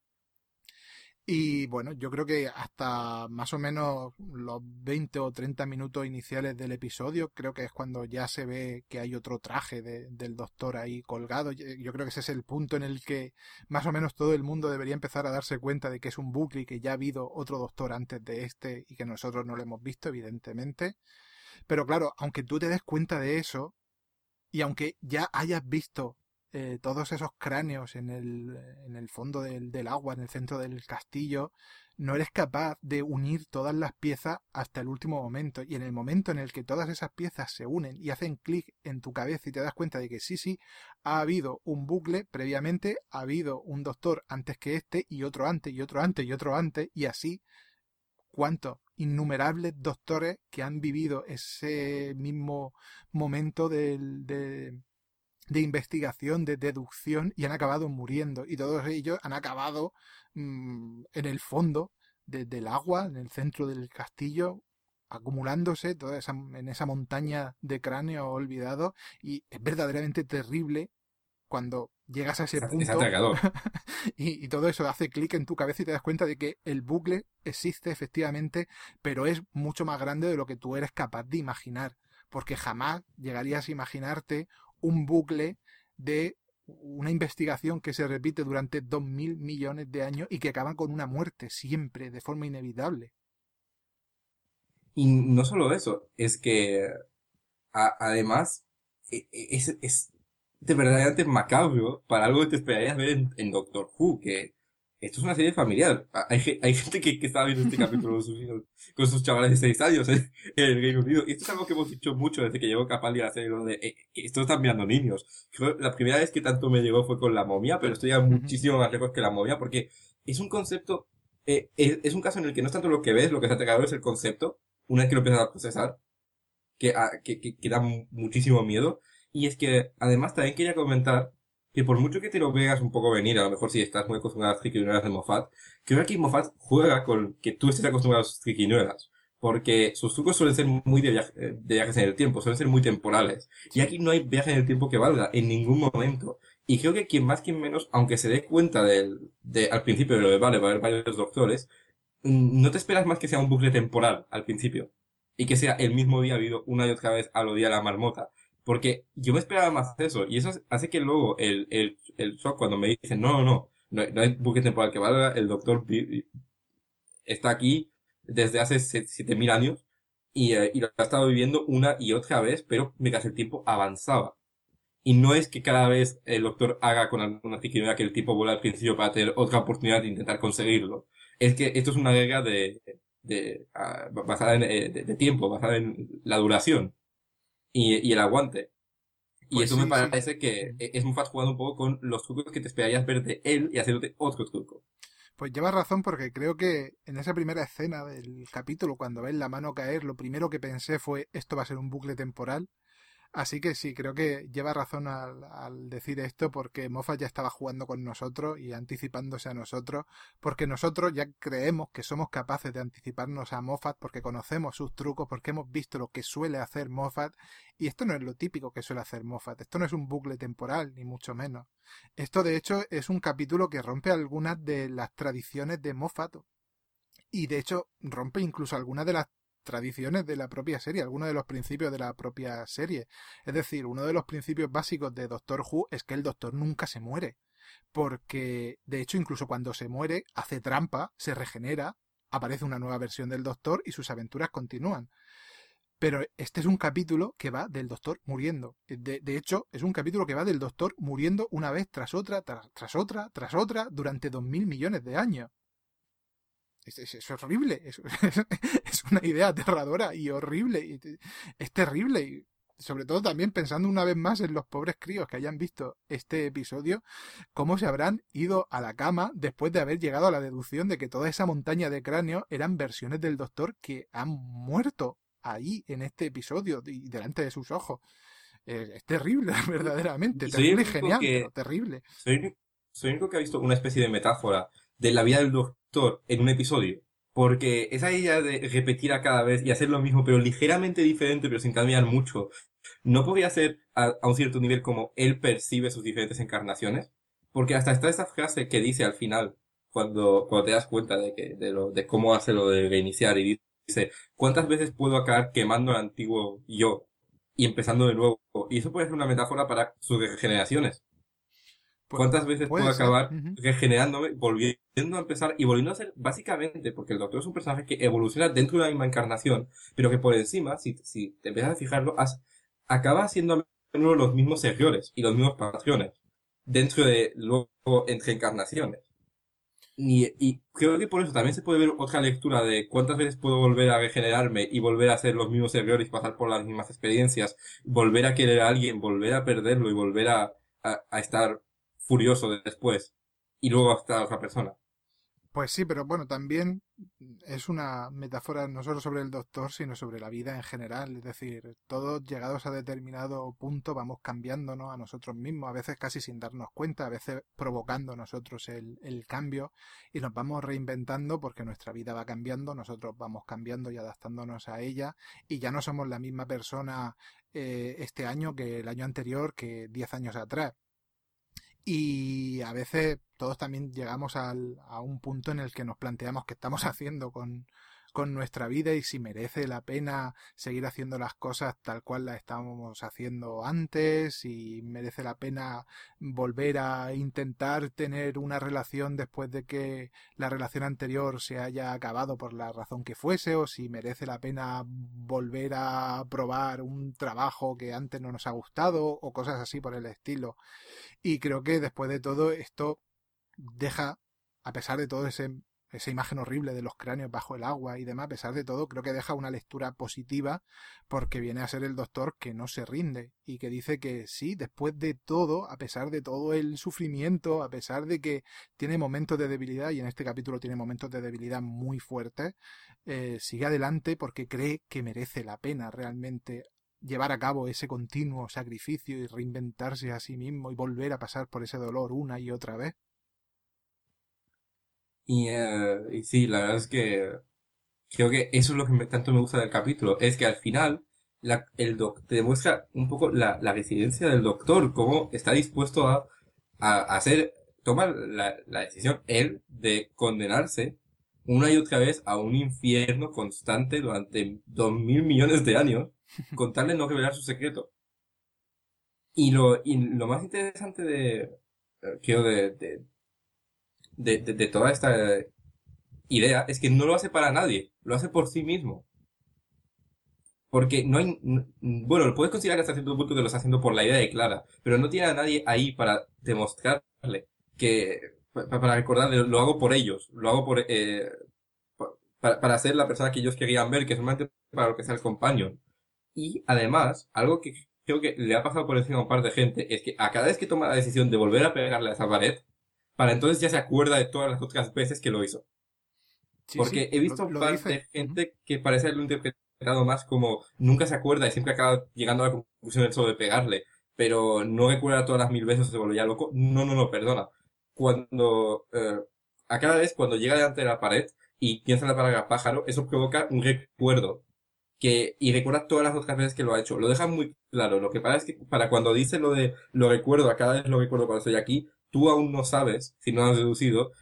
Y bueno, yo creo que hasta más o menos los 20 o 30 minutos iniciales del episodio, creo que es cuando ya se ve que hay otro traje del doctor ahí colgado. Yo creo que ese es el punto en el que más o menos todo el mundo debería empezar a darse cuenta de que es un bucle y que ya ha habido otro doctor antes de este y que nosotros no lo hemos visto, evidentemente. Pero claro, aunque tú te des cuenta de eso, Y aunque ya hayas visto todos esos cráneos en el fondo del agua, en el centro del castillo, no eres capaz de unir todas las piezas hasta el último momento. Y en el momento en el que todas esas piezas se unen y hacen clic en tu cabeza y te das cuenta de que sí, ha habido un bucle previamente, ha habido un doctor antes que este y otro antes y otro antes y otro antes, y así, ¿cuántos? Innumerables doctores que han vivido ese mismo momento de investigación, de deducción, y han acabado muriendo. Y todos ellos han acabado en el fondo del agua, en el centro del castillo, acumulándose en esa montaña de cráneos olvidados. Y es verdaderamente terrible cuando llegas a ese Es punto aterrador. y todo eso hace clic en tu cabeza y te das cuenta de que el bucle existe efectivamente, pero es mucho más grande de lo que tú eres capaz de imaginar, porque jamás llegarías a imaginarte un bucle de una investigación que se repite durante 2000 millones de años y que acaba con una muerte siempre, de forma inevitable. Y no solo eso, es que además es de verdaderamente macabro para algo que te esperarías ver en Doctor Who, que esto es una serie familiar. Hay gente que estaba viendo este capítulo con sus hijos, con sus chavales de 6 años en el Reino Unido. Y esto es algo que hemos dicho mucho desde que llegó Capaldi a la serie, lo de que esto están mirando niños. Creo que la primera vez que tanto me llegó fue con La Momia, pero estoy ya muchísimo más lejos que La Momia, porque es un concepto, es un caso en el que no es tanto lo que ves, lo que se ha atacado es el concepto, una vez que lo empiezas a procesar, que da muchísimo miedo. Y es que, además, también quería comentar que por mucho que te lo veas un poco venir, a lo mejor si estás muy acostumbrado a las triquiñuelas de Moffat, creo que aquí Moffat juega con que tú estés acostumbrado a sus triquiñuelas. Porque sus trucos suelen ser muy de viajes en el tiempo, suelen ser muy temporales. Y Sí. aquí no hay viaje en el tiempo que valga, en ningún momento. Y creo que quien más, quien menos, aunque se dé cuenta al principio de lo de vale, va a haber varios doctores, no te esperas más que sea un bucle temporal al principio. Y que sea el mismo día habido una y otra vez a lo día la marmota. Porque yo me esperaba más eso. Y eso hace que luego el shock cuando me dicen, no hay bucle temporal que valga, el doctor está aquí desde hace 7000 años y lo ha estado viviendo una y otra vez, pero mientras el tiempo avanzaba. Y no es que cada vez el doctor haga con alguna triquiñuela que el tipo vuelva al principio para tener otra oportunidad de intentar conseguirlo. Es que esto es una regla basada de tiempo, basada en la duración y el aguante. Y Pues eso me sí, sí. parece que es muy fácil jugando un poco con los trucos que te esperarías ver de él y haciéndote otro truco. Pues llevas razón porque creo que en esa primera escena del capítulo, cuando ves la mano caer, lo primero que pensé fue esto va a ser un bucle temporal. Así que sí, creo que lleva razón al decir esto porque Moffat ya estaba jugando con nosotros y anticipándose a nosotros, porque nosotros ya creemos que somos capaces de anticiparnos a Moffat porque conocemos sus trucos, porque hemos visto lo que suele hacer Moffat, y esto no es lo típico que suele hacer Moffat, esto no es un bucle temporal, ni mucho menos. Esto de hecho es un capítulo que rompe algunas de las tradiciones de Moffat y de hecho rompe incluso algunas de las tradiciones de la propia serie, algunos de los principios de la propia serie. Es decir, uno de los principios básicos de Doctor Who es que el Doctor nunca se muere, porque de hecho incluso cuando se muere hace trampa, se regenera, aparece una nueva versión del Doctor y sus aventuras continúan. Pero este es un capítulo que va del Doctor muriendo. De hecho, es un capítulo que va del Doctor muriendo una vez tras otra, tras otra, tras otra, durante 2000 millones de años. Es horrible, es una idea aterradora y horrible, es terrible. Y sobre todo también pensando una vez más en los pobres críos que hayan visto este episodio, cómo se habrán ido a la cama después de haber llegado a la deducción de que toda esa montaña de cráneos eran versiones del Doctor que han muerto ahí en este episodio y delante de sus ojos. Es terrible, verdaderamente, Soy el terrible y único genial, pero que, terrible. soy, el único- soy el único que ha visto una especie de metáfora de la vida del doctor en un episodio. Porque esa idea de repetir a cada vez y hacer lo mismo, pero ligeramente diferente, pero sin cambiar mucho, no podría ser a un cierto nivel como él percibe sus diferentes encarnaciones. Porque hasta está esa frase que dice al final, cuando te das cuenta de cómo hace lo de reiniciar y dice, ¿cuántas veces puedo acabar quemando al antiguo yo y empezando de nuevo? Y eso puede ser una metáfora para sus regeneraciones. Pu- ¿Cuántas veces puedo puede ser. acabar regenerándome, volviendo a empezar y volviendo a ser básicamente, porque el Doctor es un personaje que evoluciona dentro de una misma encarnación, pero que por encima, si te empiezas a fijarlo, acaba siendo nuevo los mismos errores y los mismos patrones dentro de luego entre encarnaciones. Y creo que por eso también se puede ver otra lectura de cuántas veces puedo volver a regenerarme y volver a hacer los mismos errores, pasar por las mismas experiencias, volver a querer a alguien, volver a perderlo y volver a estar furioso después y luego a estar otra persona. Pues sí, pero bueno, también es una metáfora no solo sobre el doctor, sino sobre la vida en general. Es decir, todos llegados a determinado punto vamos cambiándonos a nosotros mismos, a veces casi sin darnos cuenta, a veces provocando nosotros el cambio y nos vamos reinventando porque nuestra vida va cambiando, nosotros vamos cambiando y adaptándonos a ella y ya no somos la misma persona este año que el año anterior, que 10 años atrás. Y a veces todos también llegamos a un punto en el que nos planteamos qué estamos haciendo con nuestra vida y si merece la pena seguir haciendo las cosas tal cual las estábamos haciendo antes, si merece la pena volver a intentar tener una relación después de que la relación anterior se haya acabado por la razón que fuese, o si merece la pena volver a probar un trabajo que antes no nos ha gustado o cosas así por el estilo. Y creo que después de todo esto deja, a pesar de todo esa imagen horrible de los cráneos bajo el agua y demás, a pesar de todo, creo que deja una lectura positiva porque viene a ser el doctor que no se rinde y que dice que sí, después de todo, a pesar de todo el sufrimiento, a pesar de que tiene momentos de debilidad y en este capítulo tiene momentos de debilidad muy fuertes, sigue adelante porque cree que merece la pena realmente llevar a cabo ese continuo sacrificio y reinventarse a sí mismo y volver a pasar por ese dolor una y otra vez. Y sí, la verdad es que creo que eso es lo que tanto me gusta del capítulo, es que al final te demuestra un poco la resiliencia del doctor, cómo está dispuesto a hacer, tomar la decisión él de condenarse una y otra vez a un infierno constante durante 2000 millones de años, con tal de no revelar su secreto. Y lo más interesante creo, de toda esta idea es que no lo hace para nadie, lo hace por sí mismo. Porque no hay, bueno, lo puedes considerar que hasta cierto punto que lo está haciendo por la idea de Clara, pero no tiene a nadie ahí para demostrarle que, para recordarle, lo hago por ellos, lo hago para ser la persona que ellos querían ver, que es solamente para lo que sea el companion. Y además, algo que creo que le ha pasado por encima a un par de gente, es que a cada vez que toma la decisión de volver a pegarle a esa pared, para entonces ya se acuerda de todas las otras veces que lo hizo. Sí, sí, Porque he visto un lo par dice. de gente que parece haberlo interpretado más como nunca se acuerda y siempre acaba llegando a la conclusión del solo de pegarle, pero no recuerda todas las 1000 veces o se vuelve ya loco. No, no, no, perdona. Cuando, a cada vez cuando llega delante de la pared y piensa en la palabra pájaro, eso provoca un recuerdo y recuerda todas las otras veces que lo ha hecho. Lo deja muy claro. Lo que pasa es que para cuando dice lo de lo recuerdo, a cada vez lo recuerdo cuando estoy aquí, tú aún no sabes, si no has deducido,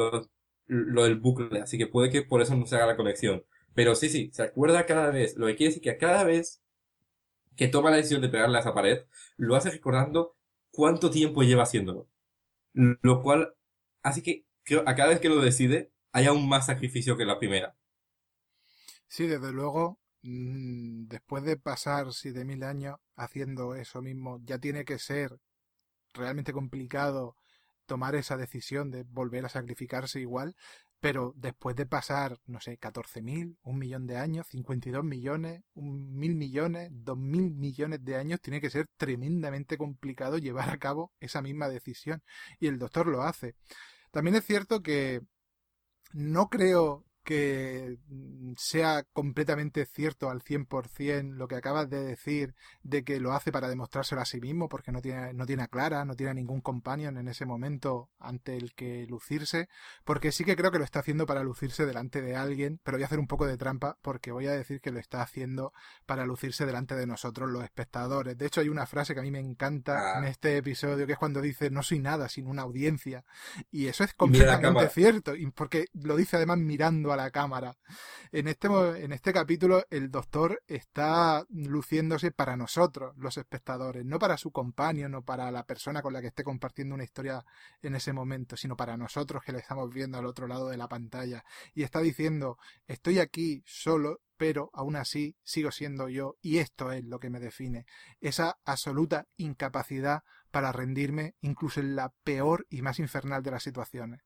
lo del bucle, así que puede que por eso no se haga la conexión. Pero sí, sí, se acuerda cada vez. Lo que quiere decir que a cada vez que toma la decisión de pegarle a esa pared, lo hace recordando cuánto tiempo lleva haciéndolo. Lo cual hace que creo, a cada vez que lo decide, haya aún más sacrificio que la primera. Sí, desde luego, después de pasar 7000 años haciendo eso mismo, ya tiene que ser realmente complicado tomar esa decisión de volver a sacrificarse igual, pero después de pasar, no sé, 14.000, 1 millón de años, 52 millones, 1.000 millones, 2.000 millones de años, tiene que ser tremendamente complicado llevar a cabo esa misma decisión. Y el doctor lo hace. También es cierto que no creo que sea completamente cierto al 100% lo que acabas de decir de que lo hace para demostrárselo a sí mismo porque no tiene a Clara, no tiene a ningún companion en ese momento ante el que lucirse, porque sí que creo que lo está haciendo para lucirse delante de alguien, pero voy a hacer un poco de trampa porque voy a decir que lo está haciendo para lucirse delante de nosotros los espectadores. De hecho hay una frase que a mí me encanta en Ah, este episodio que es cuando dice no soy nada sin una audiencia, y eso es y mira la completamente cámara. cierto, porque lo dice además mirando a la cámara. En este capítulo el doctor está luciéndose para nosotros, los espectadores, no para su compañero, no para la persona con la que esté compartiendo una historia en ese momento, sino para nosotros que le estamos viendo al otro lado de la pantalla. Y está diciendo, estoy aquí solo, pero aún así sigo siendo yo y esto es lo que me define. Esa absoluta incapacidad para rendirme incluso en la peor y más infernal de las situaciones.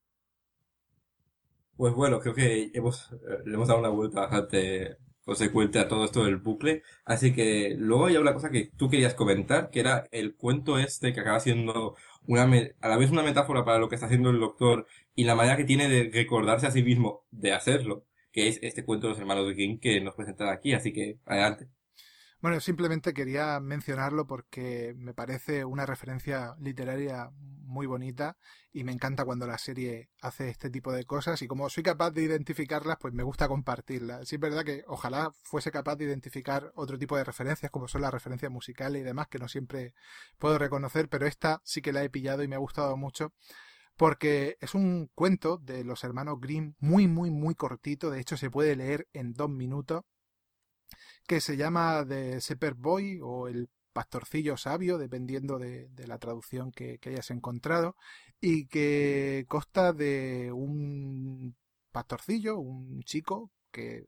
Pues bueno, creo que le hemos dado una vuelta bastante consecuente a todo esto del bucle. Así que luego hay una cosa que tú querías comentar, que era el cuento este que acaba siendo a la vez una metáfora para lo que está haciendo el doctor y la manera que tiene de recordarse a sí mismo de hacerlo, que es este cuento de los hermanos Grimm que nos presentan aquí. Así que adelante. Bueno, simplemente quería mencionarlo porque me parece una referencia literaria muy bonita y me encanta cuando la serie hace este tipo de cosas y como soy capaz de identificarlas, pues me gusta compartirlas. Sí es verdad que ojalá fuese capaz de identificar otro tipo de referencias como son las referencias musicales y demás que no siempre puedo reconocer, pero esta sí que la he pillado y me ha gustado mucho porque es un cuento de los hermanos Grimm muy, muy, muy cortito. De hecho, se puede leer en 2 minutos que se llama The Shepherd Boy o el pastorcillo sabio, dependiendo de la traducción que hayas encontrado, y que consta de un pastorcillo, un chico que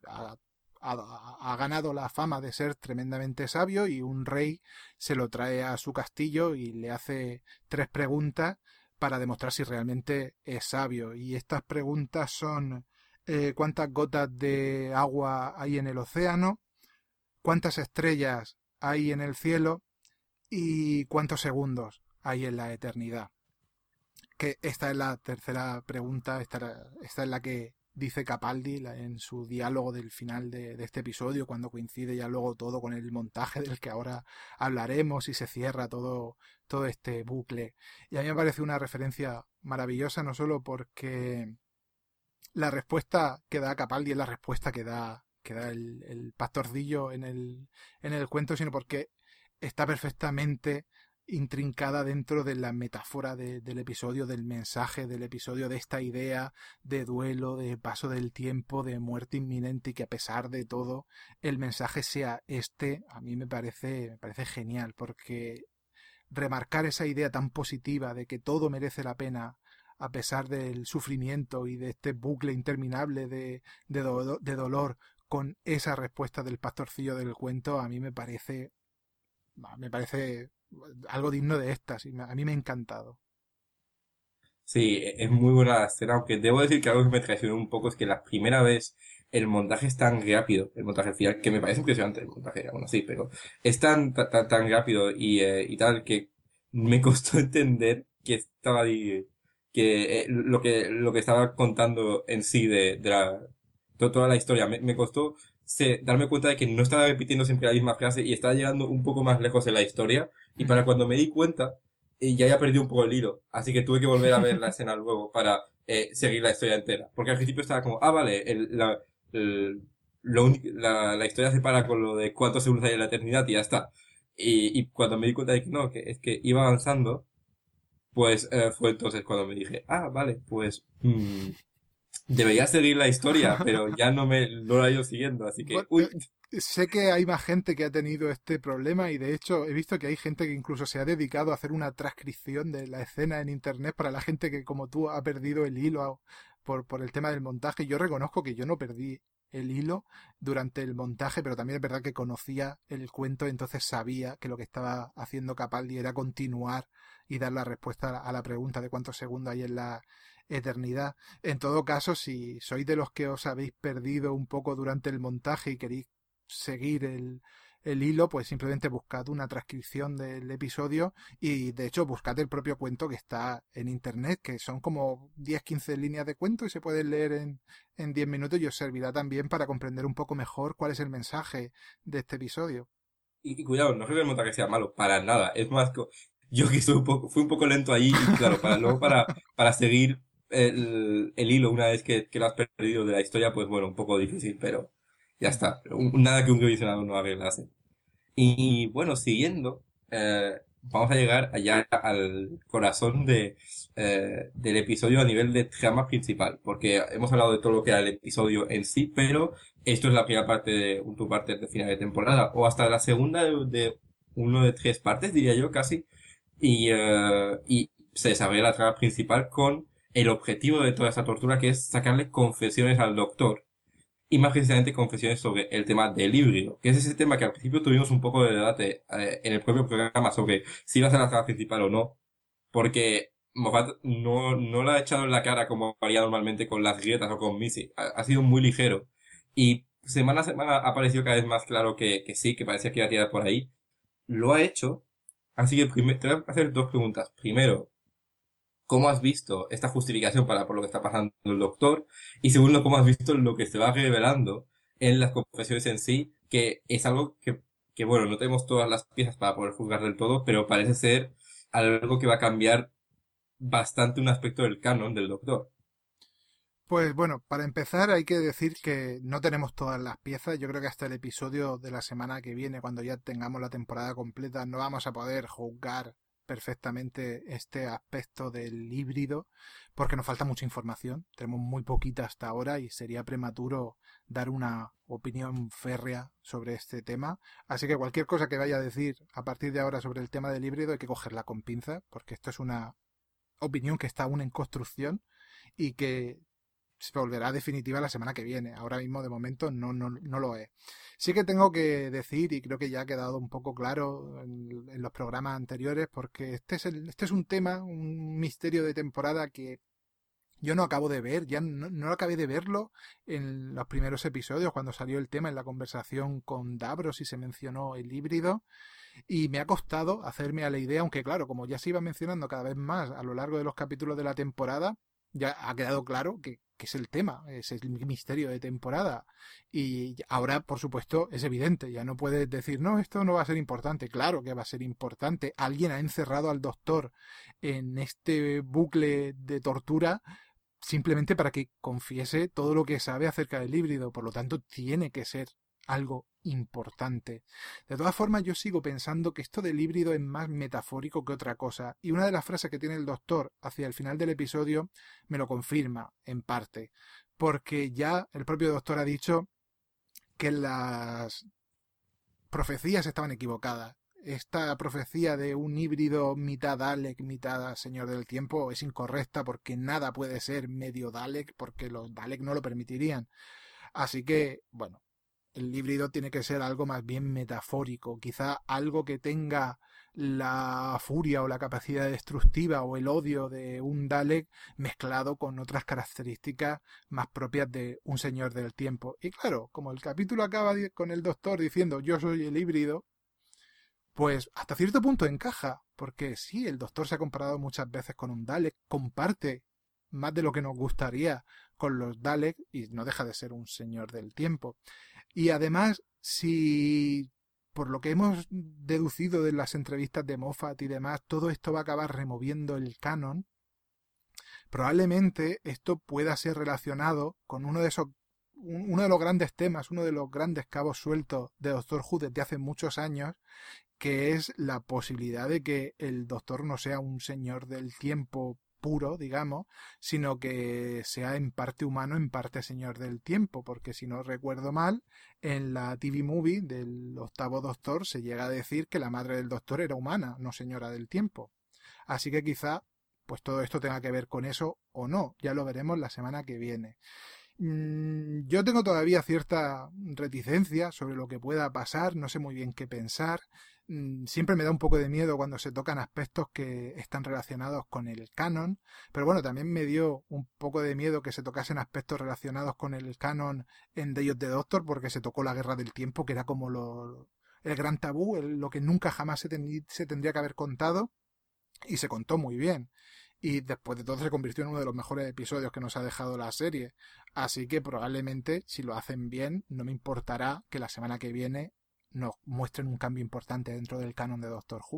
ha ganado la fama de ser tremendamente sabio y un rey se lo trae a su castillo y le hace 3 preguntas para demostrar si realmente es sabio. Y estas preguntas son ¿cuántas gotas de agua hay en el océano? ¿Cuántas estrellas hay en el cielo? ¿Y cuántos segundos hay en la eternidad? Que esta es la tercera pregunta, esta es la que dice Capaldi en su diálogo del final de este episodio, cuando coincide ya luego todo con el montaje del que ahora hablaremos y se cierra todo este bucle. Y a mí me parece una referencia maravillosa, no solo porque la respuesta que da Capaldi es la respuesta que da el pastorcillo en el cuento, sino porque está perfectamente intrincada dentro de la metáfora del episodio, del mensaje del episodio, de esta idea de duelo, de paso del tiempo, de muerte inminente y que a pesar de todo el mensaje sea este, a mí me parece genial porque remarcar esa idea tan positiva de que todo merece la pena a pesar del sufrimiento y de este bucle interminable de dolor con esa respuesta del pastorcillo del cuento, a mí me parece algo digno de éxtasis. A mí me ha encantado. Sí, es muy buena la escena, aunque debo decir que algo que me traicionó un poco es que la primera vez el montaje es tan rápido, el montaje final, que me parece impresionante el montaje, aún así, pero es tan rápido y tal que me costó entender que estaba ahí, que lo que estaba contando en sí toda la historia. Me costó darme cuenta de que no estaba repitiendo siempre la misma frase y estaba llegando un poco más lejos en la historia y para cuando me di cuenta y ya había perdido un poco el hilo, así que tuve que volver a ver la escena luego para seguir la historia entera. Porque al principio estaba como, vale, la historia se para con lo de cuántos segundos hay en la eternidad y ya está. Y cuando me di cuenta de que no, que es que iba avanzando, pues fue entonces cuando me dije, vale, pues debería seguir la historia, pero ya no la he ido siguiendo, así que, Bueno, uy. sé que hay más gente que ha tenido este problema y de hecho he visto que hay gente que incluso se ha dedicado a hacer una transcripción de la escena en internet para la gente que como tú ha perdido el hilo por el tema del montaje. Yo reconozco que yo no perdí el hilo durante el montaje, pero también es verdad que conocía el cuento, entonces sabía que lo que estaba haciendo Capaldi era continuar y dar la respuesta a la pregunta de cuántos segundos hay en la eternidad. En todo caso, si sois de los que os habéis perdido un poco durante el montaje y queréis seguir el hilo, pues simplemente buscad una transcripción del episodio y de hecho buscad el propio cuento que está en internet, que son como 10-15 líneas de cuento y se pueden leer en 10 minutos y os servirá también para comprender un poco mejor cuál es el mensaje de este episodio. Y cuidado, no creo que el montaje sea malo, para nada. Es más, yo que fui un poco lento ahí y claro, luego para seguir el hilo una vez que lo has perdido de la historia, pues bueno, un poco difícil, pero ya está. Nada que un revisionado no arreglase. Y bueno, siguiendo, vamos a llegar allá al corazón del episodio a nivel de trama principal, porque hemos hablado de todo lo que era el episodio en sí, pero esto es la primera parte de tu parte de final de temporada, o hasta la segunda de uno de tres partes, diría yo casi, y se desarrolla la trama principal con el objetivo de toda esta tortura, que es sacarle confesiones al doctor y más precisamente confesiones sobre el tema del híbrido, que es ese tema que al principio tuvimos un poco de debate en el propio programa sobre si iba a ser la trama principal o no, porque Moffat no la ha echado en la cara como haría normalmente con las grietas o con Missy, ha sido muy ligero y semana a semana ha parecido cada vez más claro que sí, que parecía que iba a tirar por ahí, lo ha hecho, así que te voy a hacer dos preguntas. Primero, cómo has visto esta justificación para por lo que está pasando el doctor y segundo, cómo has visto lo que se va revelando en las confesiones en sí, que es algo que bueno, no tenemos todas las piezas para poder juzgar del todo, pero parece ser algo que va a cambiar bastante un aspecto del canon del doctor. Pues bueno, para empezar hay que decir que no tenemos todas las piezas. Yo creo que hasta el episodio de la semana que viene, cuando ya tengamos la temporada completa, no vamos a poder juzgar perfectamente este aspecto del híbrido, porque nos falta mucha información. Tenemos muy poquita hasta ahora y sería prematuro dar una opinión férrea sobre este tema. Así que cualquier cosa que vaya a decir a partir de ahora sobre el tema del híbrido hay que cogerla con pinzas, porque esto es una opinión que está aún en construcción y que se volverá definitiva la semana que viene. Ahora mismo, de momento, no lo es. Sí que tengo que decir, y creo que ya ha quedado un poco claro en los programas anteriores, porque este es un tema, un misterio de temporada que yo no acabo de ver, ya no acabé de verlo en los primeros episodios, cuando salió el tema en la conversación con Davros y se mencionó el híbrido, y me ha costado hacerme a la idea, aunque claro, como ya se iba mencionando cada vez más a lo largo de los capítulos de la temporada, ya ha quedado claro que es el tema, es el misterio de temporada. Y ahora, por supuesto, es evidente, ya no puedes decir, no, esto no va a ser importante. Claro que va a ser importante. Alguien ha encerrado al doctor en este bucle de tortura simplemente para que confiese todo lo que sabe acerca del híbrido. Por lo tanto, tiene que ser algo importante. De todas formas, yo sigo pensando que esto del híbrido es más metafórico que otra cosa, y una de las frases que tiene el doctor hacia el final del episodio me lo confirma, en parte, porque ya el propio doctor ha dicho que las profecías estaban equivocadas. Esta profecía de un híbrido mitad Dalek, mitad Señor del Tiempo es incorrecta porque nada puede ser medio Dalek porque los Dalek no lo permitirían. Así que, bueno, el híbrido tiene que ser algo más bien metafórico, quizá algo que tenga la furia o la capacidad destructiva o el odio de un Dalek mezclado con otras características más propias de un señor del tiempo. Y claro, como el capítulo acaba con el doctor diciendo yo soy el híbrido, pues hasta cierto punto encaja, porque sí, el doctor se ha comparado muchas veces con un Dalek, comparte más de lo que nos gustaría con los Dalek y no deja de ser un señor del tiempo. Y además, si por lo que hemos deducido de las entrevistas de Moffat y demás, todo esto va a acabar removiendo el canon, probablemente esto pueda ser relacionado con uno de los grandes temas, uno de los grandes cabos sueltos de Doctor Who desde hace muchos años, que es la posibilidad de que el Doctor no sea un señor del tiempo puro, digamos, sino que sea en parte humano, en parte señor del tiempo, porque si no recuerdo mal, en la TV movie del octavo Doctor se llega a decir que la madre del Doctor era humana, no señora del tiempo. Así que quizá pues todo esto tenga que ver con eso o no, ya lo veremos la semana que viene. Yo tengo todavía cierta reticencia sobre lo que pueda pasar, no sé muy bien qué pensar. Siempre me da un poco de miedo cuando se tocan aspectos que están relacionados con el canon, pero bueno, también me dio un poco de miedo que se tocasen aspectos relacionados con el canon en Day of the Doctor, porque se tocó la Guerra del Tiempo, que era como el gran tabú, lo que nunca jamás se tendría que haber contado, y se contó muy bien. Y después de todo se convirtió en uno de los mejores episodios que nos ha dejado la serie. Así que probablemente, si lo hacen bien, no me importará que la semana que viene nos muestren un cambio importante dentro del canon de Doctor Who.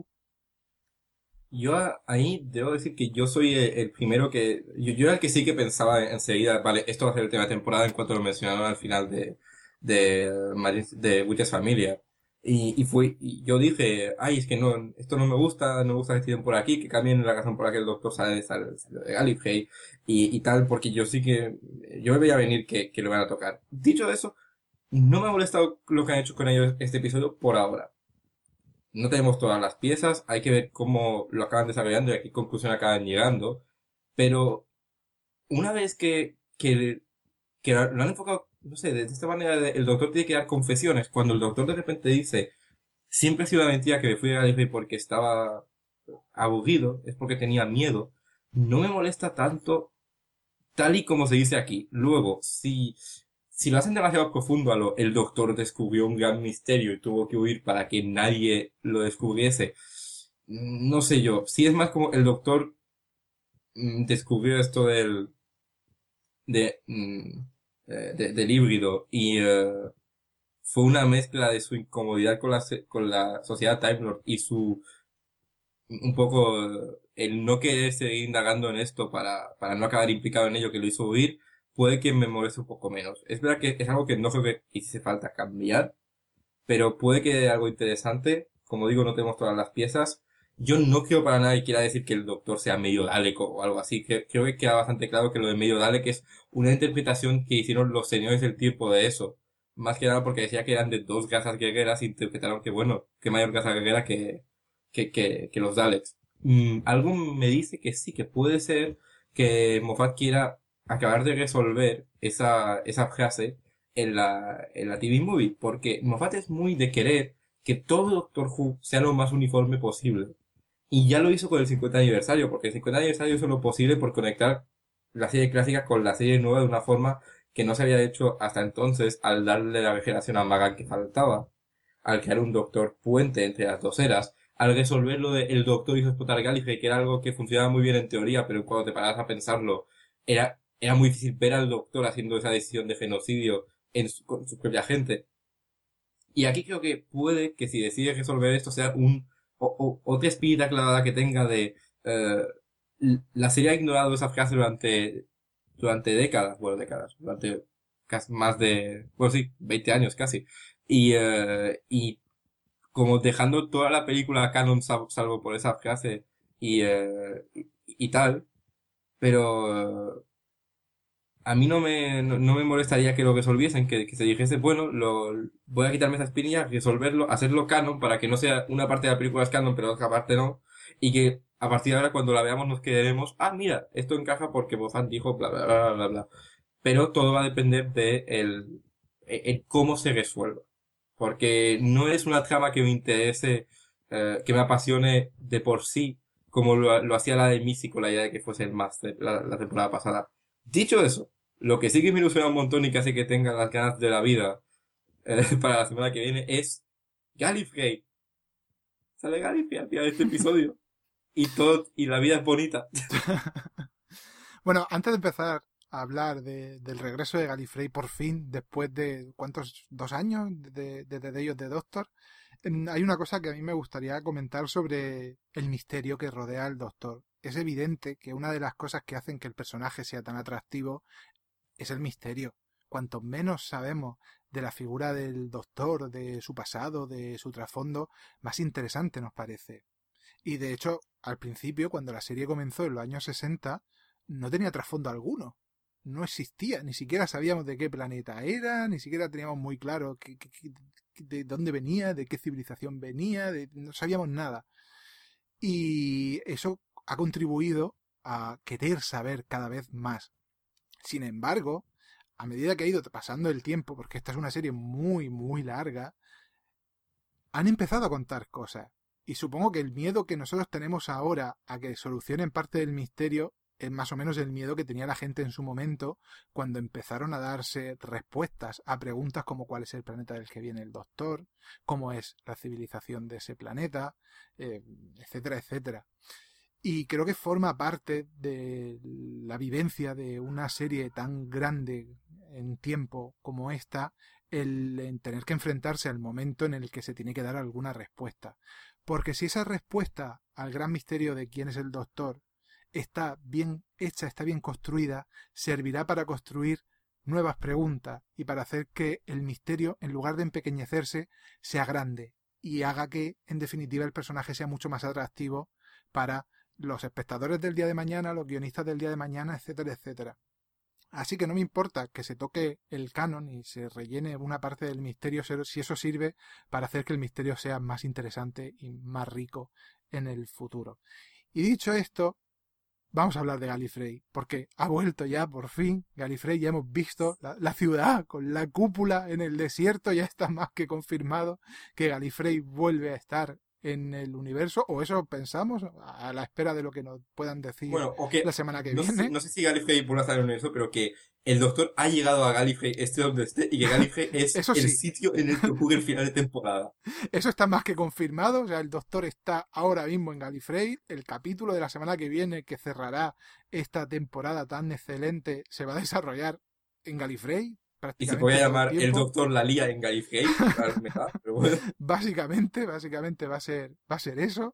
Ahí debo decir que yo soy el primero que... Yo era el que sí que pensaba enseguida, vale, esto va a ser el tema de temporada en cuanto lo mencionaron al final de Witches Familia. Y yo dije, ay, es que no, esto no me gusta, no me gusta que estén por aquí, que cambien la razón por la que el doctor sale de Gallifrey y tal, porque yo sí que, yo me veía venir que lo van a tocar. Dicho eso, no me ha molestado lo que han hecho con ellos este episodio por ahora. No tenemos todas las piezas, hay que ver cómo lo acaban desarrollando y a qué conclusión acaban llegando, pero una vez que lo han enfocado, no sé, de esta manera, el doctor tiene que dar confesiones, cuando el doctor de repente dice, siempre ha sido una mentira que me fui a Gallifrey porque estaba aburrido, es porque tenía miedo, no me molesta tanto tal y como se dice aquí. Luego, si lo hacen demasiado profundo el doctor descubrió un gran misterio y tuvo que huir para que nadie lo descubriese, no sé yo, si es más como el doctor descubrió esto de, mm, del híbrido y fue una mezcla de su incomodidad con la sociedad Time Lord y un poco el no querer seguir indagando en esto para no acabar implicado en ello que lo hizo huir, puede que me moleste un poco menos. Es verdad que es algo que no creo que hiciese falta cambiar, pero puede que haya algo interesante. Como digo, no tenemos todas las piezas. Yo no creo para nada que quiera decir que el doctor sea medio Dalek o algo así. Creo que queda bastante claro que lo de medio Dalek es una interpretación que hicieron los señores del tiempo de eso. Más que nada porque decía que eran de dos razas guerreras, interpretaron que, bueno, que mayor raza guerrera que los Daleks. Algo me dice que sí, que puede ser que Moffat quiera acabar de resolver esa frase en la TV Movie, porque Moffat es muy de querer que todo Doctor Who sea lo más uniforme posible. Y ya lo hizo con el 50 aniversario, porque el 50 aniversario hizo lo posible por conectar la serie clásica con la serie nueva de una forma que no se había hecho hasta entonces al darle la regeneración a Maga que faltaba, al crear un Doctor puente entre las dos eras, al resolver lo de el Doctor hizo explotar Gallifrey, que era algo que funcionaba muy bien en teoría, pero cuando te paras a pensarlo, era muy difícil ver al Doctor haciendo esa decisión de genocidio con su propia gente. Y aquí creo que puede que si decide resolver esto sea otra espinita clavada que tenga de eh, la serie ha ignorado esa frase durante décadas, bueno, décadas, durante más de, bueno, sí, 20 años casi. Y como dejando toda la película canon salvo por esa frase y tal, pero a mí no me molestaría que lo resolviesen, que se dijese, bueno, voy a quitarme esa espinilla, resolverlo, hacerlo canon para que no sea una parte de la película es canon, pero otra parte no, y que a partir de ahora cuando la veamos nos quedaremos, ah, mira, esto encaja porque Moffat dijo bla, bla, bla, bla, bla. Pero todo va a depender de el cómo se resuelva. Porque no es una trama que me interese, que me apasione de por sí, como lo hacía la de Missy con la idea de que fuese el Master la temporada pasada. Dicho eso, lo que sí que me ilusiona un montón y que hace que tenga las ganas de la vida para la semana que viene es Gallifrey. Sale Gallifrey al final de este episodio. Y la vida es bonita. Bueno, antes de empezar a hablar del regreso de Gallifrey por fin, después de, ¿cuántos? 2 años de Day of the Doctor, hay una cosa que a mí me gustaría comentar sobre el misterio que rodea al Doctor. Es evidente que una de las cosas que hacen que el personaje sea tan atractivo es el misterio. Cuanto menos sabemos de la figura del Doctor, de su pasado, de su trasfondo, más interesante nos parece. Y de hecho, al principio, cuando la serie comenzó en los años 60, no tenía trasfondo alguno. No existía, ni siquiera sabíamos de qué planeta era, ni siquiera teníamos muy claro de dónde venía, de qué civilización venía, no sabíamos nada. Y eso ha contribuido a querer saber cada vez más. Sin embargo, a medida que ha ido pasando el tiempo, porque esta es una serie muy, muy larga, han empezado a contar cosas. Y supongo que el miedo que nosotros tenemos ahora a que solucionen parte del misterio es más o menos el miedo que tenía la gente en su momento cuando empezaron a darse respuestas a preguntas como cuál es el planeta del que viene el Doctor, cómo es la civilización de ese planeta, etcétera, etcétera. Y creo que forma parte de la vivencia de una serie tan grande en tiempo como esta, en tener que enfrentarse al momento en el que se tiene que dar alguna respuesta. Porque si esa respuesta al gran misterio de quién es el Doctor está bien hecha, está bien construida, servirá para construir nuevas preguntas y para hacer que el misterio, en lugar de empequeñecerse, sea grande y haga que, en definitiva, el personaje sea mucho más atractivo para los espectadores del día de mañana, los guionistas del día de mañana, etcétera, etcétera. Así que no me importa que se toque el canon y se rellene una parte del misterio si eso sirve para hacer que el misterio sea más interesante y más rico en el futuro. Y dicho esto, vamos a hablar de Gallifrey, porque ha vuelto ya por fin Gallifrey, ya hemos visto la ciudad con la cúpula en el desierto, ya está más que confirmado que Gallifrey vuelve a estar en el universo, o eso pensamos, a la espera de lo que nos puedan decir Bueno, o que la semana que no sé, viene. no sé si Gallifrey puede estar en eso, pero que el Doctor ha llegado a Gallifrey, esté donde esté, y que Gallifrey es Eso el sí, sitio en el que ocurre el final de temporada. eso está más que confirmado, o sea, el Doctor está ahora mismo en Gallifrey, el capítulo de la semana que viene que cerrará esta temporada tan excelente se va a desarrollar en Gallifrey, Y se podía prácticamente todo el llamar el tiempo. Doctor la lía en Gallifrey, me da, pero bueno. Básicamente va a ser eso.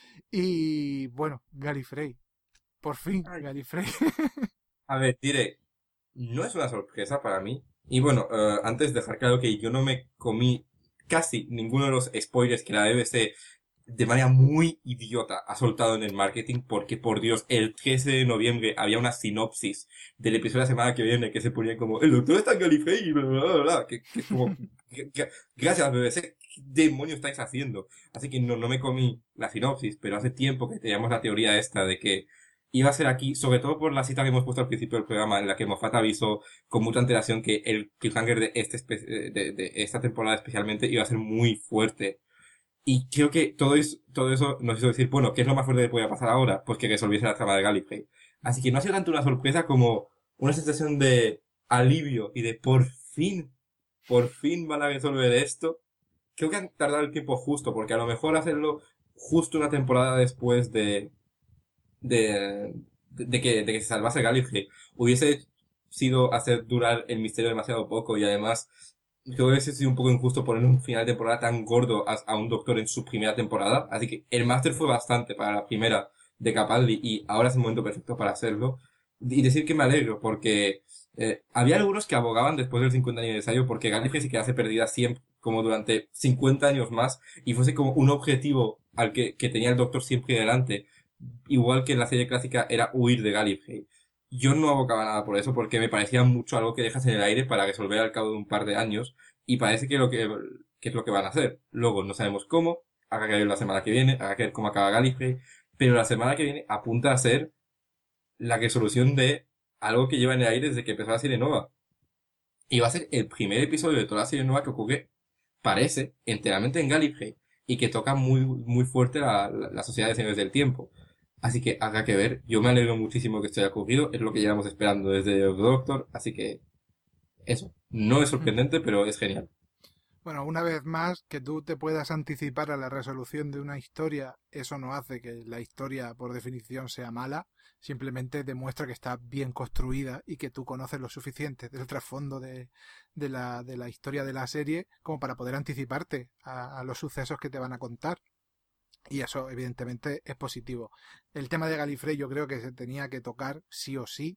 Y bueno, Gallifrey. Por fin, Ay. Gallifrey. A ver, diré, no es una sorpresa para mí. Y bueno, antes dejar claro que yo no me comí casi ninguno de los spoilers que la BBC de manera muy idiota ha soltado en el marketing, porque por Dios, el 13 de noviembre había una sinopsis del episodio de la semana que viene que se ponía como el doctor está en Gallifrey y bla bla bla, bla, que es como gracias BBC, ¿qué demonios estáis haciendo? Así que no me comí la sinopsis, pero hace tiempo que teníamos la teoría esta de que iba a ser aquí, sobre todo por la cita que hemos puesto al principio del programa, en la que Moffat avisó con mucha antelación que el cliffhanger de de esta temporada especialmente iba a ser muy fuerte. Y creo que todo eso nos hizo decir, bueno, ¿qué es lo más fuerte que podía pasar ahora? Pues que resolviese la trama de Gallifrey. Así que no ha sido tanto una sorpresa como una sensación de alivio y de por fin van a resolver esto. Creo que han tardado el tiempo justo, porque a lo mejor hacerlo justo una temporada después de, de que se salvase Gallifrey hubiese sido hacer durar el misterio demasiado poco, y además creo que hubiese sido un poco injusto poner un final de temporada tan gordo a un Doctor en su primera temporada. Así que el máster fue bastante para la primera de Capaldi, y ahora es el momento perfecto para hacerlo. Y decir que me alegro, porque había algunos que abogaban después del 50 aniversario porque Gallifrey se quedase perdida siempre, como durante 50 años más, y fuese como un objetivo al que tenía el Doctor siempre delante, igual que en la serie clásica era huir de Gallifrey. Yo no abocaba nada por eso, porque me parecía mucho algo que dejas en el aire para resolver al cabo de un par de años, y parece que es lo que van a hacer. Luego no sabemos cómo, habrá que ver la semana que viene, habrá que ver cómo acaba Gallifrey, pero la semana que viene apunta a ser la resolución de algo que lleva en el aire desde que empezó la serie nueva. Y va a ser el primer episodio de toda la serie nueva que ocurre, parece, enteramente en Gallifrey, y que toca muy fuerte la sociedad de señores del tiempo. Así que habrá que ver. Yo me alegro muchísimo que esto haya ocurrido. Es lo que llevamos esperando desde The Doctor. Así que eso. No es sorprendente, pero es genial. Bueno, una vez más, que tú te puedas anticipar a la resolución de una historia, eso no hace que la historia, por definición, sea mala. Simplemente demuestra que está bien construida y que tú conoces lo suficiente del trasfondo de la historia de la serie como para poder anticiparte a los sucesos que te van a contar. Y eso, evidentemente, es positivo. El tema de Gallifrey yo creo que se tenía que tocar sí o sí,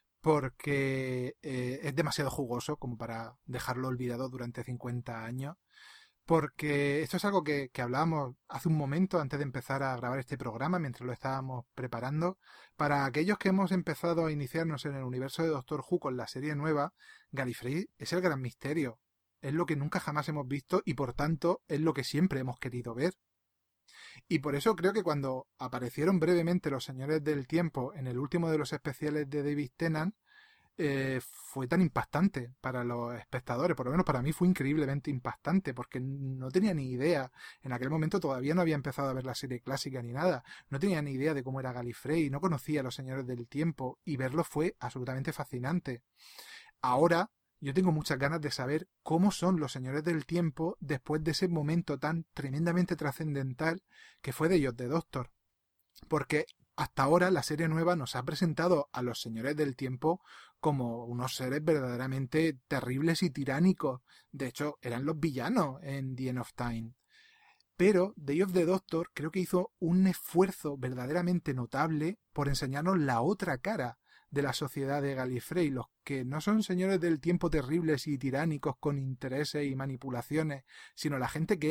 porque es demasiado jugoso como para dejarlo olvidado durante 50 años. Porque esto es algo que hablábamos hace un momento antes de empezar a grabar este programa, mientras lo estábamos preparando. Para aquellos que hemos empezado a iniciarnos en el universo de Doctor Who con la serie nueva, Gallifrey es el gran misterio. Es lo que nunca jamás hemos visto y por tanto es lo que siempre hemos querido ver. Y por eso creo que cuando aparecieron brevemente los Señores del Tiempo en el último de los especiales de David Tennant, fue tan impactante para los espectadores, por lo menos para mí fue increíblemente impactante, porque no tenía ni idea, en aquel momento todavía no había empezado a ver la serie clásica ni nada, no tenía ni idea de cómo era Gallifrey, no conocía a los Señores del Tiempo, y verlo fue absolutamente fascinante. Ahora yo tengo muchas ganas de saber cómo son los Señores del Tiempo después de ese momento tan tremendamente trascendental que fue de ellos, de Doctor. Porque hasta ahora la serie nueva nos ha presentado a los Señores del Tiempo como unos seres verdaderamente terribles y tiránicos. De hecho, eran los villanos en The End of Time. Pero Day of the Doctor creo que hizo un esfuerzo verdaderamente notable por enseñarnos la otra cara de la sociedad de Gallifrey, los que no son señores del tiempo terribles y tiránicos con intereses y manipulaciones, sino la gente que es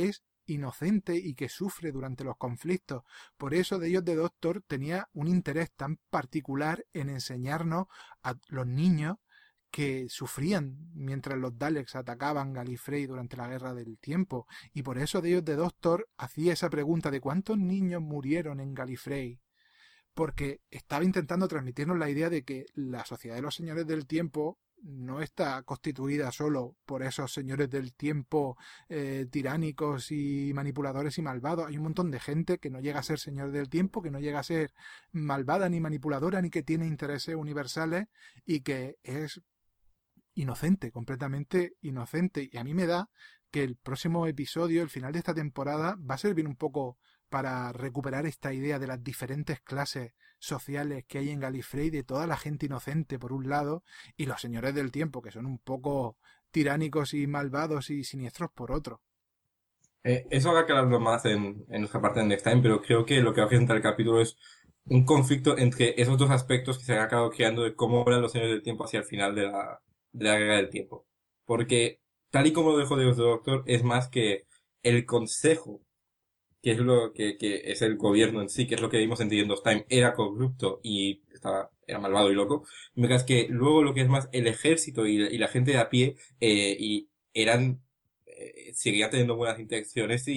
inocente y que sufre durante los conflictos. Por eso Day of the Doctor tenía un interés tan particular en enseñarnos a los niños que sufrían mientras los Daleks atacaban Gallifrey durante la Guerra del Tiempo. Y por eso Day of the Doctor hacía esa pregunta de ¿cuántos niños murieron en Gallifrey? Porque estaba intentando transmitirnos la idea de que la Sociedad de los Señores del Tiempo no está constituida solo por esos señores del tiempo tiránicos y manipuladores y malvados. Hay un montón de gente que no llega a ser señor del tiempo, que no llega a ser malvada ni manipuladora, ni que tiene intereses universales y que es inocente, completamente inocente. Y a mí me da que el próximo episodio, el final de esta temporada, va a servir un poco para recuperar esta idea de las diferentes clases sociales que hay en Gallifrey, de toda la gente inocente por un lado y los señores del tiempo que son un poco tiránicos y malvados y siniestros por otro. Eso habrá que hablarlo más en nuestra parte de Next Time, pero creo que lo que va a presentar el capítulo es un conflicto entre esos dos aspectos que se han acabado creando de cómo eran los señores del tiempo hacia el final de la guerra del tiempo. Porque, tal y como lo dejó Dios de Doctor, es más que el consejo, que es lo que es el gobierno en sí, que es lo que vimos en The End of Time, era corrupto y era malvado y loco. Mientras que luego lo que es más el ejército y la gente de a pie, y eran, seguía teniendo buenas intenciones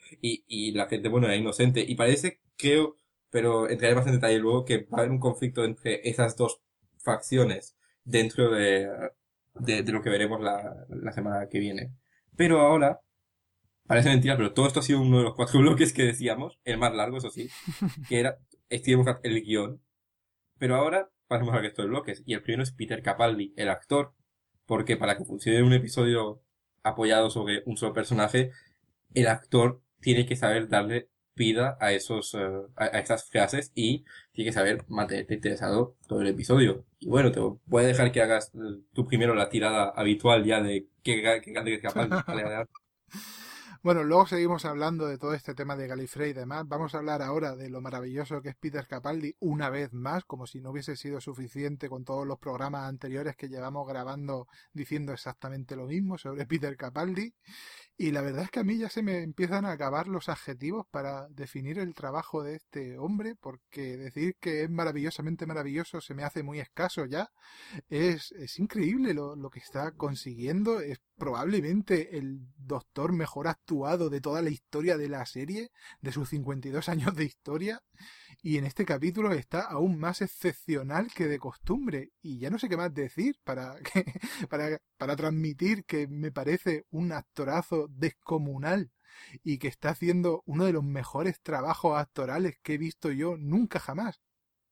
y la gente, bueno, era inocente. Y parece, creo, pero entraré más en detalle luego, que va a haber un conflicto entre esas dos facciones dentro de lo que veremos la semana que viene. Pero ahora, parece mentira, pero todo esto ha sido uno de los 4 bloques que decíamos, el más largo, eso sí, que era el guión. Pero ahora pasamos al resto de bloques. Y el primero es Peter Capaldi, el actor, porque para que funcione un episodio apoyado sobre un solo personaje, el actor tiene que saber darle vida a esas frases y tiene que saber mantenerte interesado todo el episodio. Y bueno, te voy a dejar que hagas tú primero la tirada habitual ya de qué grande que es Capaldi. Dale. Bueno, luego seguimos hablando de todo este tema de Gallifrey y demás. Vamos a hablar ahora de lo maravilloso que es Peter Capaldi una vez más, como si no hubiese sido suficiente con todos los programas anteriores que llevamos grabando diciendo exactamente lo mismo sobre Peter Capaldi. Y la verdad es que a mí ya se me empiezan a acabar los adjetivos para definir el trabajo de este hombre, porque decir que es maravillosamente maravilloso se me hace muy escaso ya. Es increíble lo que está consiguiendo. Es probablemente el doctor mejor actuado de toda la historia de la serie, de sus 52 años de historia. Y en este capítulo está aún más excepcional que de costumbre. Y ya no sé qué más decir para transmitir que me parece un actorazo descomunal y que está haciendo uno de los mejores trabajos actorales que he visto yo nunca jamás.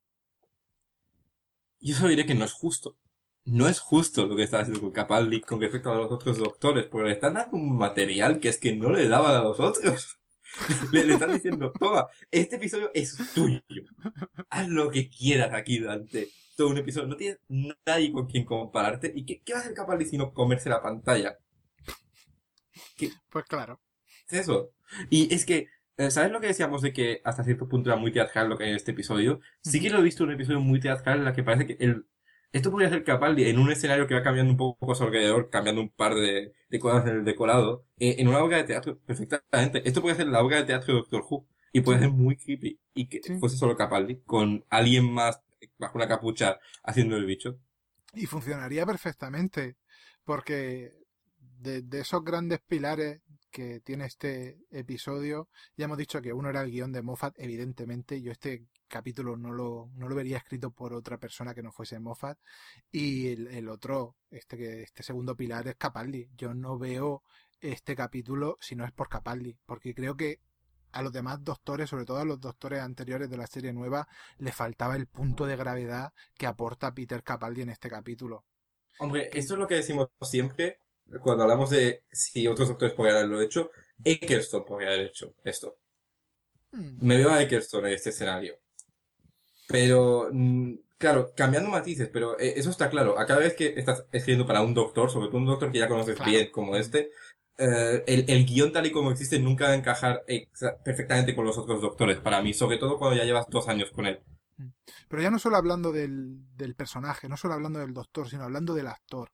Yo solo diré que no es justo. No es justo lo que está haciendo con Capaldi con respecto a los otros doctores, porque le están dando un material que es que no le daban a los otros. Le están diciendo, toma, este episodio es tuyo. Haz lo que quieras aquí durante todo un episodio. No tienes nadie con quien compararte. ¿Y qué va a hacer Capaldi sino comerse la pantalla? Pues claro. Es eso. Y es que, ¿sabes lo que decíamos de que hasta cierto punto era muy teatral lo que hay en este episodio? Sí que lo he visto un episodio muy teatral en la que parece que esto podría ser Capaldi en un escenario que va cambiando un poco a su alrededor, cambiando un par de cosas en el decorado, en una obra de teatro, perfectamente. Esto puede ser la obra de teatro de Doctor Who, y puede ser muy creepy, y que fuese solo Capaldi, con alguien más bajo una capucha haciendo el bicho. Y funcionaría perfectamente, porque de esos grandes pilares que tiene este episodio, ya hemos dicho que uno era el guión de Moffat, evidentemente. Yo este capítulo no lo vería escrito por otra persona que no fuese Moffat. Y el otro, este segundo pilar es Capaldi. Yo no veo este capítulo si no es por Capaldi, porque creo que a los demás doctores, sobre todo a los doctores anteriores de la serie nueva, le faltaba el punto de gravedad que aporta Peter Capaldi en este capítulo. Hombre, esto es lo que decimos siempre cuando hablamos de si otros doctores podrían haberlo hecho. Eccleston podría haber hecho esto. Me veo a Eccleston en este escenario. Pero, claro, cambiando matices, pero eso está claro. A cada vez que estás escribiendo para un doctor, sobre todo un doctor que ya conoces bien como este, el guión tal y como existe nunca va a encajar perfectamente con los otros doctores, para mí, sobre todo cuando ya llevas 2 años con él. Pero ya no solo hablando del personaje, no solo hablando del doctor, sino hablando del actor.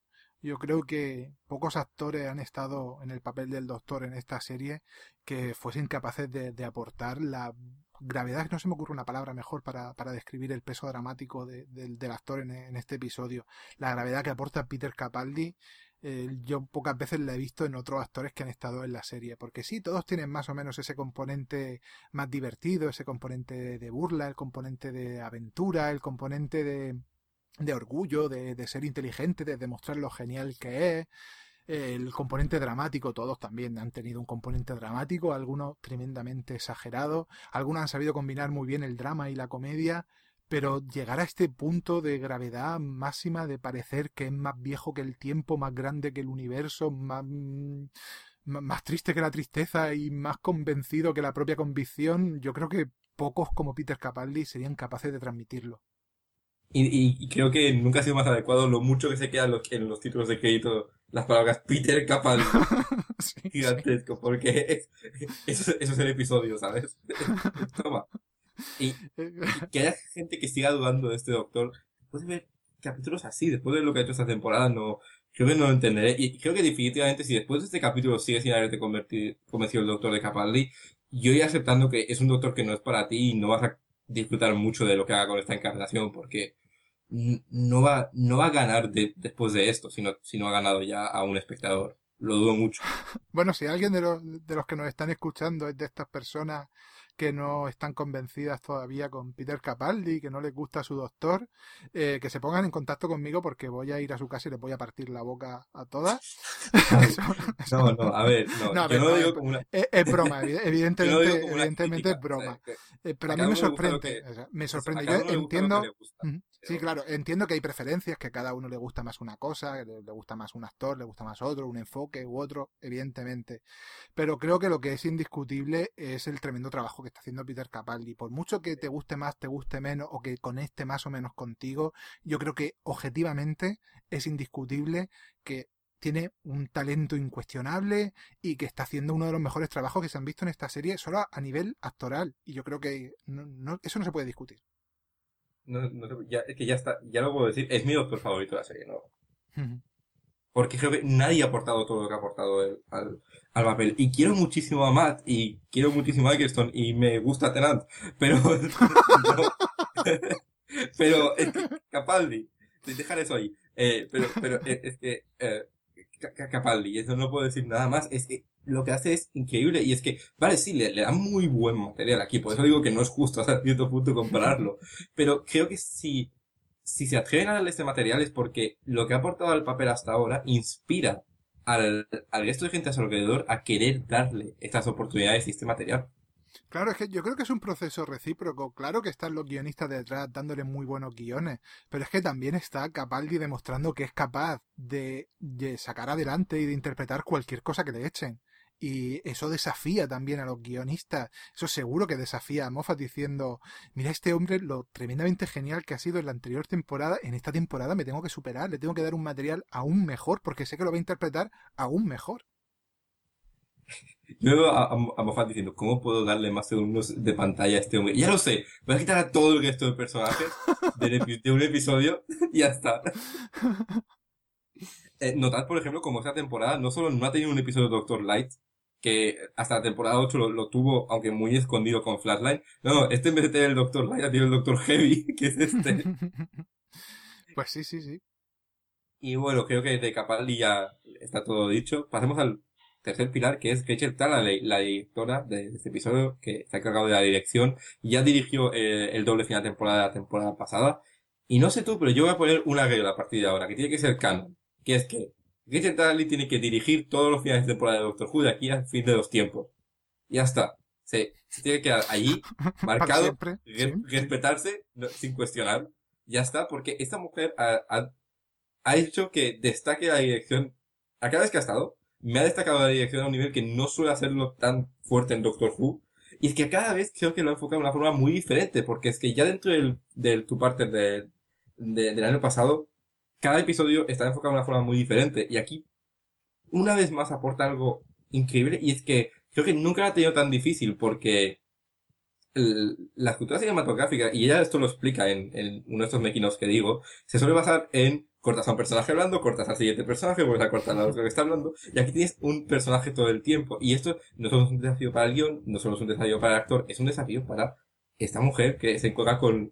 Yo creo que pocos actores han estado en el papel del Doctor en esta serie que fuesen capaces de aportar la gravedad, no se me ocurre una palabra mejor para describir el peso dramático del actor en este episodio. La gravedad que aporta Peter Capaldi, yo pocas veces la he visto en otros actores que han estado en la serie, porque sí, todos tienen más o menos ese componente más divertido, ese componente de burla, el componente de aventura, el componente de orgullo, de ser inteligente, de demostrar lo genial que es. El componente dramático, todos también han tenido un componente dramático, algunos tremendamente exagerados, algunos han sabido combinar muy bien el drama y la comedia, pero llegar a este punto de gravedad máxima, de parecer que es más viejo que el tiempo, más grande que el universo, más triste que la tristeza y más convencido que la propia convicción, yo creo que pocos como Peter Capaldi serían capaces de transmitirlo. Y creo que nunca ha sido más adecuado lo mucho que se queda en los títulos de crédito las palabras Peter Capaldi. Sí, sí. Gigantesco, porque eso es el episodio, ¿sabes? Toma. Y que haya gente que siga dudando de este doctor, después de ver capítulos así, después de lo que ha hecho esta temporada, no, creo que no lo entenderé. Y creo que definitivamente si después de este capítulo sigues sin haberte convencido el doctor de Capaldi, yo iré aceptando que es un doctor que no es para ti y no vas a disfrutar mucho de lo que haga con esta encarnación, porque no va a ganar después de esto, si no ha ganado ya a un espectador. Lo dudo mucho. Bueno, si alguien de los que nos están escuchando es de estas personas que no están convencidas todavía con Peter Capaldi, que no les gusta su doctor, que se pongan en contacto conmigo porque voy a ir a su casa y les voy a partir la boca a todas. No, a ver, No, yo no lo digo como una... es broma, yo no lo evidentemente, digo como una evidentemente crítica, es broma. o sea, Pero a a mí cada me uno le gusta lo sorprende, que... o sea, me Eso, sorprende. a Yo cada uno le gusta lo que entiendo, le gusta. sí, Pero... claro, entiendo que hay preferencias, que a cada uno le gusta más una cosa, que le gusta más un actor, le gusta más otro, un enfoque u otro, evidentemente. Pero creo que lo que es indiscutible es el tremendo trabajo que está haciendo Peter Capaldi. Por mucho que te guste más, te guste menos, o que conecte más o menos contigo, yo creo que objetivamente es indiscutible que tiene un talento incuestionable y que está haciendo uno de los mejores trabajos que se han visto en esta serie solo a nivel actoral. Y yo creo que eso no se puede discutir. Es que ya está, ya lo puedo decir, es mi doctor favorito de la serie, ¿no? Porque creo que nadie ha aportado todo lo que ha aportado él al papel. Y quiero muchísimo a Matt, y quiero muchísimo a Eccleston, y me gusta Tennant, pero no. Pero es que Capaldi, dejar eso ahí. Pero es que Capaldi, eso no puedo decir nada más, es que lo que hace es increíble, y es que, vale, sí, le da muy buen material aquí, por eso digo que no es justo hasta cierto punto compararlo, pero creo que si se atreven a darle este material es porque lo que ha aportado al papel hasta ahora inspira al resto de gente a su alrededor a querer darle estas oportunidades y este material. Claro, es que yo creo que es un proceso recíproco. Claro que están los guionistas detrás dándole muy buenos guiones, pero es que también está Capaldi demostrando que es capaz de sacar adelante y de interpretar cualquier cosa que le echen. Y eso desafía también a los guionistas. Eso seguro que desafía a Moffat diciendo, mira este hombre lo tremendamente genial que ha sido en la anterior temporada, en esta temporada me tengo que superar, le tengo que dar un material aún mejor porque sé que lo va a interpretar aún mejor. Luego a Moffat diciendo, ¿cómo puedo darle más segundos de pantalla a este hombre? Ya lo sé, voy a quitar a todo el resto de personajes de un episodio y ya está. Notad, por ejemplo, como esta temporada no solo no ha tenido un episodio de Doctor Light, que hasta la temporada 8 lo tuvo, aunque muy escondido con Flatline. No, este en vez de tener el Doctor Light ha tenido el Doctor Heavy, que es este. Pues sí, sí, sí. Y bueno, creo que de Capaldi ya está todo dicho. Pasemos al tercer pilar, que es Rachel Talalay, la directora de este episodio, que está encargado de la dirección. Ya dirigió el doble final de la temporada pasada. Y no sé tú, pero yo voy a poner una regla a partir de ahora, que tiene que ser canon. Que es que Rachel Talalay tiene que dirigir todos los finales de temporada de Doctor Who de aquí al fin de los tiempos. Y ya está. Se tiene que quedar allí, Para marcado, siempre. Sí, sí. respetarse, sin cuestionar. Ya está, porque esta mujer ha hecho que destaque la dirección. A cada vez que ha estado, me ha destacado la dirección a un nivel que no suele hacerlo tan fuerte en Doctor Who. Y es que cada vez creo que lo ha enfocado de una forma muy diferente, porque es que ya dentro del two-parter del año pasado, cada episodio está enfocado de una forma muy diferente. Y aquí, una vez más, aporta algo increíble, y es que creo que nunca la ha tenido tan difícil, porque la escultura cinematográfica, y ella esto lo explica en uno de estos making-ofs que digo, se suele basar en cortas a un personaje hablando, cortas al siguiente personaje, vuelves a cortar al otro que está hablando, y aquí tienes un personaje todo el tiempo. Y esto no solo es un desafío para el guión, no solo es un desafío para el actor, es un desafío para esta mujer que se encuentra con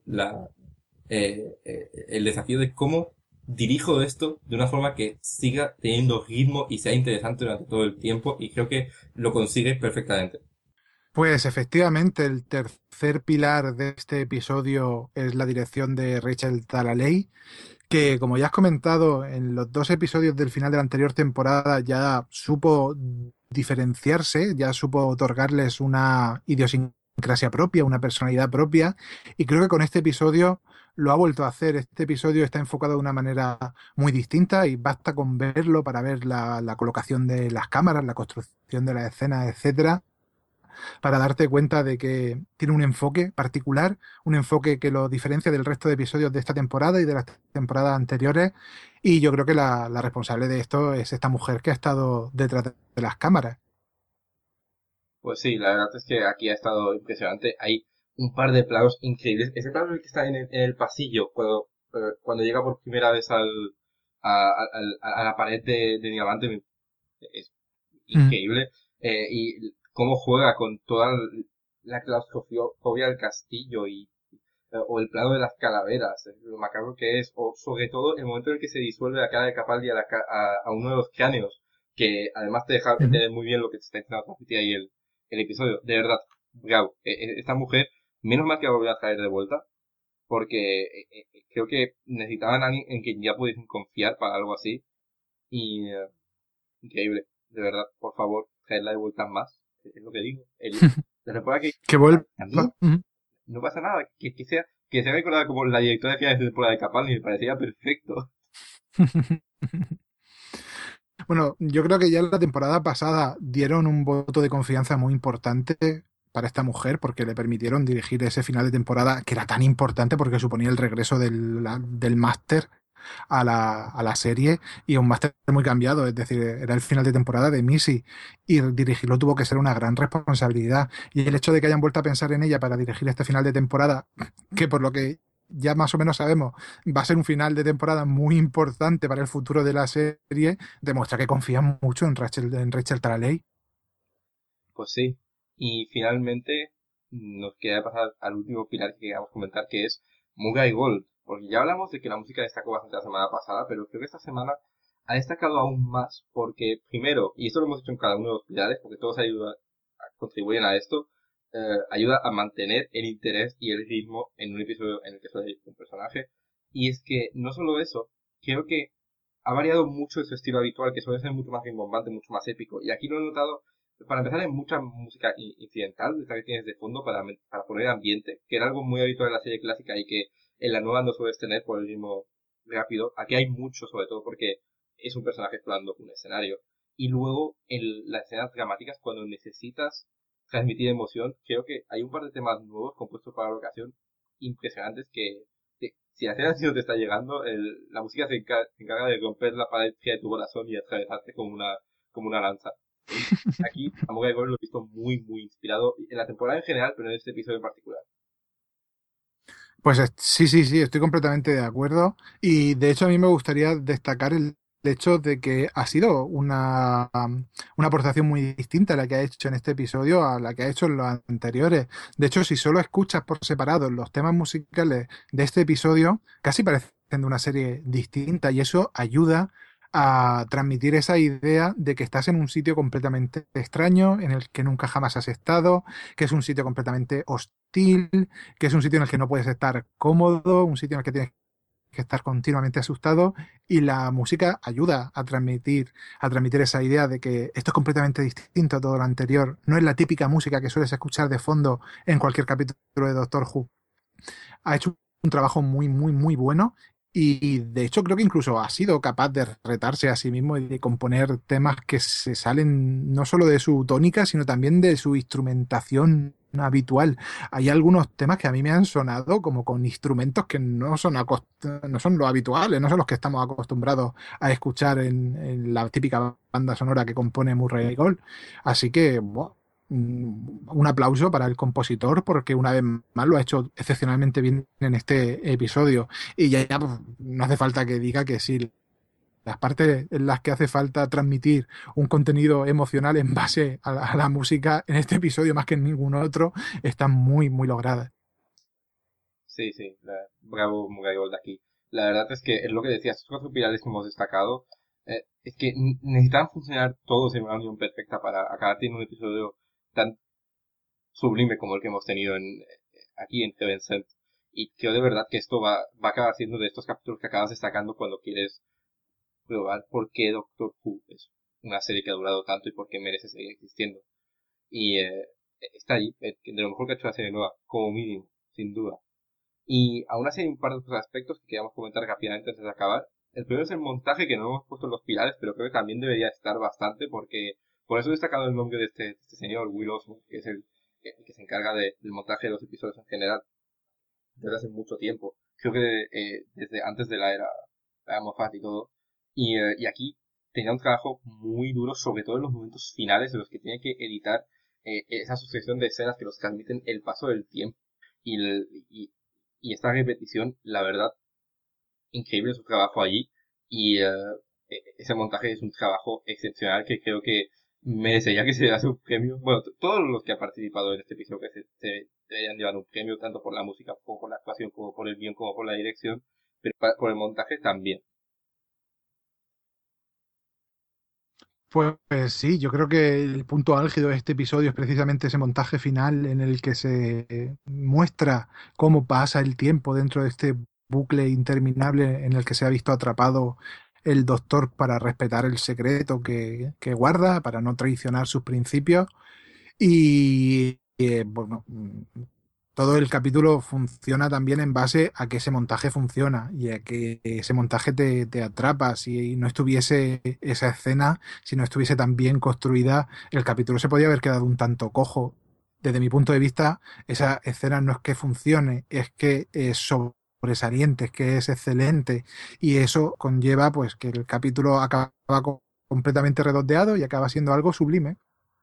el desafío de cómo dirijo esto de una forma que siga teniendo ritmo y sea interesante durante todo el tiempo, y creo que lo consigue perfectamente. Pues efectivamente, el tercer pilar de este episodio es la dirección de Rachel Talalay, que como ya has comentado, en los dos episodios del final de la anterior temporada ya supo diferenciarse, ya supo otorgarles una idiosincrasia propia, una personalidad propia, y creo que con este episodio lo ha vuelto a hacer. Este episodio está enfocado de una manera muy distinta y basta con verlo para ver la colocación de las cámaras, la construcción de las escenas, etcétera, para darte cuenta de que tiene un enfoque particular, un enfoque que lo diferencia del resto de episodios de esta temporada y de las temporadas anteriores. Y yo creo que la responsable de esto es esta mujer que ha estado detrás de las cámaras. Pues sí, la verdad es que aquí ha estado impresionante. Hay un par de planos increíbles. Ese plano que está en el pasillo, cuando llega por primera vez a la pared de diamante, es Mm. increíble. Y cómo juega con toda la claustrofobia del castillo o el plano de las calaveras, lo macabro que es, o sobre todo el momento en el que se disuelve la cara de Capaldi a uno de los cráneos, que además te deja Mm. entender muy bien lo que te está intentando transmitir ahí el episodio. De verdad, bravo. Esta mujer, menos mal que la volvió a traer de vuelta, porque creo que necesitaban a alguien en quien ya pudiesen confiar para algo así, y increíble, de verdad, por favor, traedla de vuelta más, es lo que digo. La temporada que Que vuelva. a mí no pasa nada, que sea recordada como la directora de finales de temporada de Capaldi, me parecía perfecto. Bueno, yo creo que ya la temporada pasada dieron un voto de confianza muy importante para esta mujer porque le permitieron dirigir ese final de temporada que era tan importante porque suponía el regreso del máster a la serie, y un máster muy cambiado, es decir, era el final de temporada de Missy y dirigirlo tuvo que ser una gran responsabilidad. Y el hecho de que hayan vuelto a pensar en ella para dirigir este final de temporada, que por lo que ya más o menos sabemos va a ser un final de temporada muy importante para el futuro de la serie, demuestra que confían mucho en Rachel Talalay. Pues sí. Y finalmente nos queda pasar al último pilar que queríamos comentar, que es Mugai Gold. Porque ya hablamos de que la música destacó bastante la semana pasada, pero creo que esta semana ha destacado aún más porque, primero, y esto lo hemos hecho en cada uno de los pilares, porque todos contribuyen a esto, ayuda a mantener el interés y el ritmo en un episodio en el que soy un personaje. Y es que no solo eso, creo que ha variado mucho de su estilo habitual, que suele ser mucho más rimbombante, mucho más épico. Y aquí lo he notado, para empezar, en mucha música incidental, esta que tienes de fondo para poner ambiente, que era algo muy habitual en la serie clásica y que en la nueva no sueles tener por el ritmo rápido. Aquí hay mucho, sobre todo porque es un personaje explorando un escenario. Y luego, en las escenas dramáticas, cuando necesitas transmitir emoción, creo que hay un par de temas nuevos compuestos para la ocasión impresionantes que si la escena sí no te está llegando, la música se encarga de romper la pared fría de tu corazón y atravesarte como una lanza. Aquí, a Moga de Gol lo he visto muy, muy inspirado en la temporada en general, pero en este episodio en particular. Pues sí, sí, sí, estoy completamente de acuerdo. Y de hecho a mí me gustaría destacar el hecho de que ha sido una aportación muy distinta a la que ha hecho en este episodio a la que ha hecho en los anteriores. De hecho, si solo escuchas por separado los temas musicales de este episodio, casi parecen de una serie distinta, y eso ayuda a transmitir esa idea de que estás en un sitio completamente extraño, en el que nunca jamás has estado, que es un sitio completamente hostil, que es un sitio en el que no puedes estar cómodo, un sitio en el que tienes que estar continuamente asustado, y la música ayuda a transmitir esa idea de que esto es completamente distinto a todo lo anterior. No es la típica música que sueles escuchar de fondo en cualquier capítulo de Doctor Who. Ha hecho un trabajo muy, muy, muy bueno. Y de hecho creo que incluso ha sido capaz de retarse a sí mismo y de componer temas que se salen no solo de su tónica, sino también de su instrumentación habitual. Hay algunos temas que a mí me han sonado como con instrumentos que no son lo habituales, no son los que estamos acostumbrados a escuchar en la típica banda sonora que compone Murray Gold. Así que, buah, un aplauso para el compositor porque una vez más lo ha hecho excepcionalmente bien en este episodio. Y ya pues, no hace falta que diga que sí, las partes en las que hace falta transmitir un contenido emocional en base a la música en este episodio más que en ningún otro están muy, muy logradas. Sí, sí, bravo Murray de aquí. La verdad es que es lo que decías, estos cuatro pilares que hemos destacado, es que necesitan funcionar todos en una unión perfecta para acabar teniendo un episodio tan sublime como el que hemos tenido aquí en Heaven Sent. Y creo de verdad que esto va a acabar siendo de estos capítulos que acabas destacando cuando quieres probar por qué Doctor Who es una serie que ha durado tanto y por qué merece seguir existiendo. Y está ahí, de lo mejor que ha hecho la serie nueva, como mínimo, sin duda. Y aún así hay un par de otros aspectos que queríamos comentar rápidamente antes de acabar. El primero es el montaje, que no hemos puesto en los pilares, pero creo que también debería estar bastante, porque por eso he destacado el nombre de este señor, Will Osmond, que es el que se encarga del montaje de los episodios en general desde hace mucho tiempo. Creo que desde antes de la era Moffat y todo. Y aquí tenía un trabajo muy duro, sobre todo en los momentos finales, en los que tiene que editar esa sucesión de escenas que nos transmiten el paso del tiempo. Y, y esta repetición, la verdad, increíble su trabajo allí. Y ese montaje es un trabajo excepcional que creo que merecería que se le dase un premio. Bueno, todos los que han participado en este episodio que se deberían llevar un premio, tanto por la música, como por la actuación, como por el guión, como por la dirección, pero por el montaje también. Pues sí, yo creo que el punto álgido de este episodio es precisamente ese montaje final en el que se muestra cómo pasa el tiempo dentro de este bucle interminable en el que se ha visto atrapado el doctor para respetar el secreto que guarda, para no traicionar sus principios. Y bueno, todo el capítulo funciona también en base a que ese montaje funciona y a que ese montaje te atrapa. Si no estuviese esa escena, si no estuviese tan bien construida, el capítulo se podía haber quedado un tanto cojo. Desde mi punto de vista, esa escena no es que funcione, es que es sobresaliente, es que es excelente y eso conlleva pues que el capítulo acaba completamente redondeado y acaba siendo algo sublime.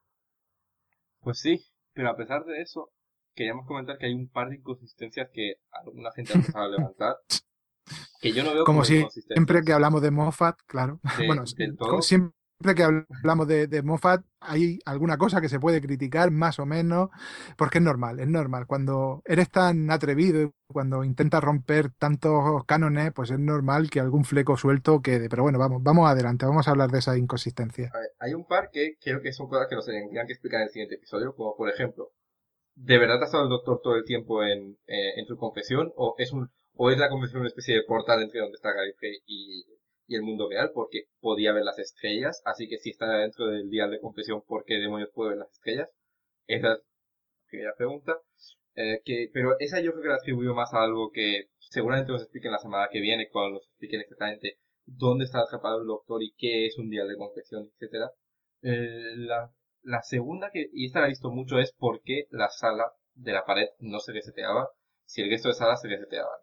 Pues sí, pero a pesar de eso, queríamos comentar que hay un par de inconsistencias que alguna gente ha empezado a levantar, que yo no veo Como como siempre que inconsistencias hablamos de Moffat, claro. Bueno, del todo. siempre que hablamos de Moffat hay alguna cosa que se puede criticar más o menos, porque es normal, es normal. Cuando eres tan atrevido y cuando intentas romper tantos cánones, pues es normal que algún fleco suelto quede. Pero bueno, vamos adelante, vamos a hablar de esa inconsistencia. A ver, hay un par que creo que son cosas que nos tendrían que explicar en el siguiente episodio, como por ejemplo, ¿de verdad ha estado el doctor todo el tiempo en su confesión? ¿O es la confesión una especie de portal entre donde está Gallifrey y el mundo real? Porque podía ver las estrellas, así que si está dentro del dial de confesión, ¿por qué demonios puede ver las estrellas? Esa es la primera pregunta. Pero esa yo creo que la atribuyo más a algo que seguramente nos expliquen la semana que viene, cuando nos expliquen exactamente dónde está atrapado el doctor y qué es un dial de confesión, etcétera. La segunda, y esta la he visto mucho, es por qué la sala de la pared no se reseteaba si el resto de salas se reseteaban.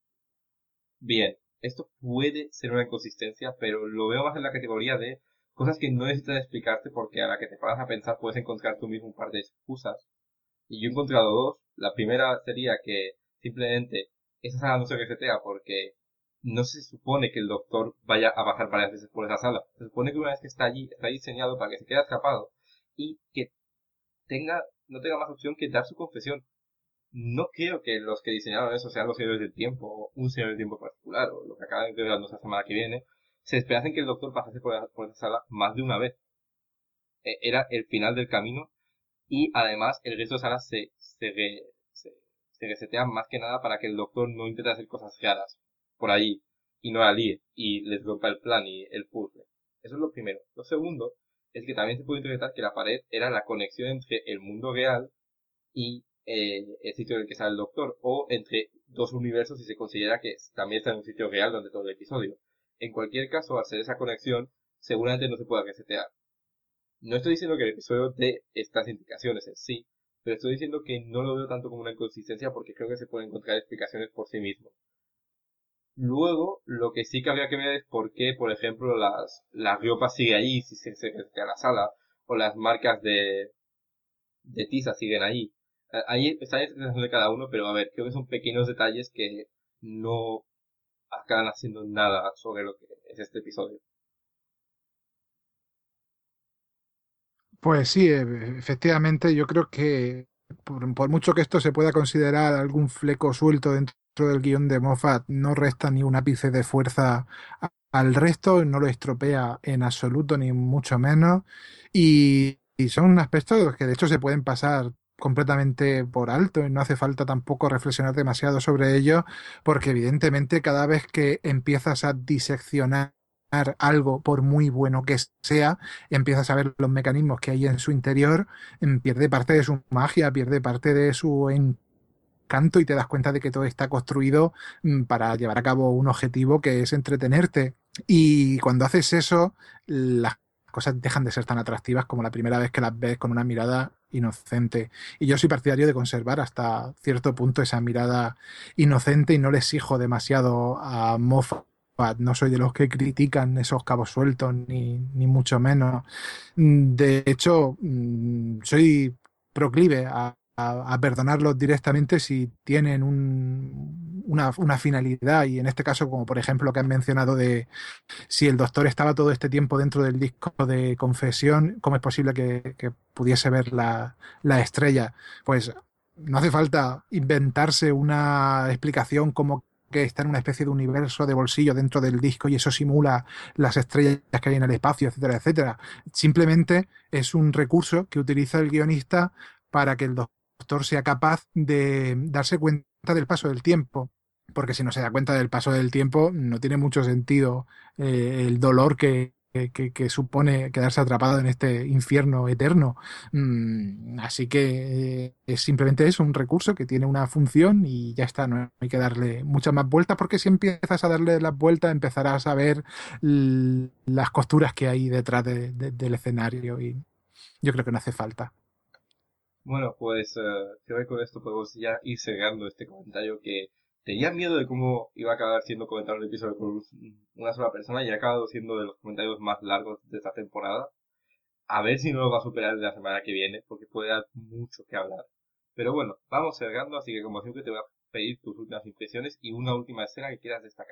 Bien, esto puede ser una inconsistencia, pero lo veo más en la categoría de cosas que no necesitan explicarte porque a la que te paras a pensar puedes encontrar tú mismo un par de excusas. Y yo he encontrado dos. La primera sería que simplemente esa sala no se resetea porque no se supone que el doctor vaya a bajar varias veces por esa sala. Se supone que una vez que está allí, está diseñado para que se quede atrapado y que no tenga más opción que dar su confesión. No creo que los que diseñaron eso sean los señores del tiempo, o un señor del tiempo en particular, o lo que acaban de revelarnos la semana que viene. Se esperasen que el doctor pasase por esa sala más de una vez. Era el final del camino y además el resto de salas se resetean más que nada para que el doctor no intente hacer cosas raras por ahí y no la líe y les rompa el plan y el puzzle. Eso es lo primero. Lo segundo es que también se puede interpretar que la pared era la conexión entre el mundo real y el sitio en el que sale el doctor, o entre dos universos si se considera que también está en un sitio real durante todo el episodio. En cualquier caso, al ser esa conexión, seguramente no se pueda resetear. No estoy diciendo que el episodio dé estas indicaciones en sí, pero estoy diciendo que no lo veo tanto como una inconsistencia porque creo que se pueden encontrar explicaciones por sí mismo. Luego, lo que sí que habría que ver es por qué, por ejemplo, la riopa sigue ahí si se resetea la sala, o las marcas de tiza siguen ahí. Ahí está la interpretación de cada uno, pero a ver, creo que son pequeños detalles que no acaban haciendo nada sobre lo que es este episodio. Pues sí, efectivamente, yo creo que por mucho que esto se pueda considerar algún fleco suelto dentro del guión de Moffat, no resta ni un ápice de fuerza al resto, no lo estropea en absoluto, ni mucho menos. Y son aspectos que de hecho se pueden pasar completamente por alto y no hace falta tampoco reflexionar demasiado sobre ello, porque evidentemente cada vez que empiezas a diseccionar algo, por muy bueno que sea, empiezas a ver los mecanismos que hay en su interior, pierde parte de su magia, pierde parte de su encanto y te das cuenta de que todo está construido para llevar a cabo un objetivo que es entretenerte. Y cuando haces eso, las cosas dejan de ser tan atractivas como la primera vez que las ves con una mirada inocente. Y yo soy partidario de conservar hasta cierto punto esa mirada inocente y no le exijo demasiado a Moffat. No soy de los que critican esos cabos sueltos, ni mucho menos. De hecho, soy proclive a perdonarlos directamente si tienen una finalidad y en este caso, como por ejemplo que han mencionado de si el doctor estaba todo este tiempo dentro del disco de confesión, ¿cómo es posible que pudiese ver la estrella? Pues no hace falta inventarse una explicación como que está en una especie de universo de bolsillo dentro del disco y eso simula las estrellas que hay en el espacio, etcétera, etcétera. Simplemente es un recurso que utiliza el guionista para que el doctor sea capaz de darse cuenta del paso del tiempo. Porque si no se da cuenta del paso del tiempo, no tiene mucho sentido el dolor que supone quedarse atrapado en este infierno eterno. Así que es simplemente eso, un recurso que tiene una función y ya está, no hay que darle muchas más vueltas porque si empiezas a darle las vueltas empezarás a ver las costuras que hay detrás del escenario y yo creo que no hace falta. Bueno, pues creo que con esto podemos ya ir cerrando este comentario que tenía miedo de cómo iba a acabar siendo comentado un episodio con una sola persona y ha acabado siendo de los comentarios más largos de esta temporada. A ver si no lo va a superar la semana que viene, porque puede dar mucho que hablar. Pero bueno, vamos cerrando, así que como siempre te voy a pedir tus últimas impresiones y una última escena que quieras destacar.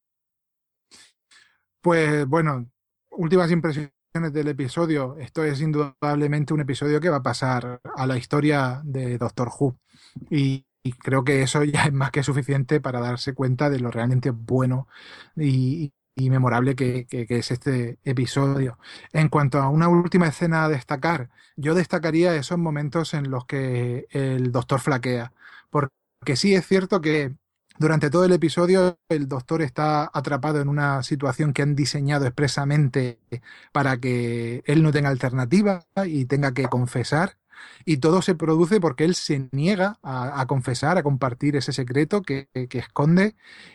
Pues bueno, últimas impresiones del episodio. Esto es indudablemente un episodio que va a pasar a la historia de Doctor Who. Y creo que eso ya es más que suficiente para darse cuenta de lo realmente bueno y memorable que es este episodio. En cuanto a una última escena a destacar, yo destacaría esos momentos en los que el Doctor flaquea. Porque sí es cierto que durante todo el episodio, el doctor está atrapado en una situación que han diseñado expresamente para que él no tenga alternativa y tenga que confesar. Y todo se produce porque él se niega a confesar, a compartir ese secreto que esconde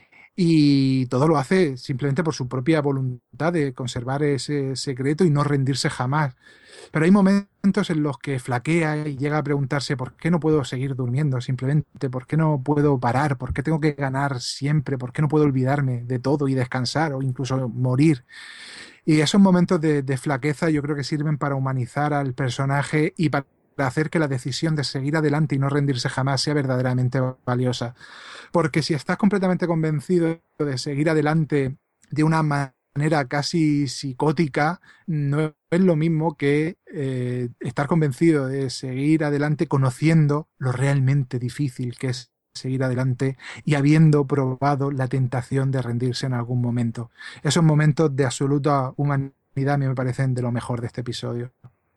y todo lo hace simplemente por su propia voluntad de conservar ese secreto y no rendirse jamás. Pero hay momentos en los que flaquea y llega a preguntarse por qué no puedo seguir durmiendo, simplemente, por qué no puedo parar, por qué tengo que ganar siempre, por qué no puedo olvidarme de todo y descansar o incluso morir. Y esos momentos de flaqueza yo creo que sirven para humanizar al personaje y para hacer que la decisión de seguir adelante y no rendirse jamás sea verdaderamente valiosa. Porque si estás completamente convencido de seguir adelante de una manera casi psicótica, no es lo mismo que estar convencido de seguir adelante conociendo lo realmente difícil que es seguir adelante y habiendo probado la tentación de rendirse en algún momento. Esos momentos de absoluta humanidad a mí me parecen de lo mejor de este episodio.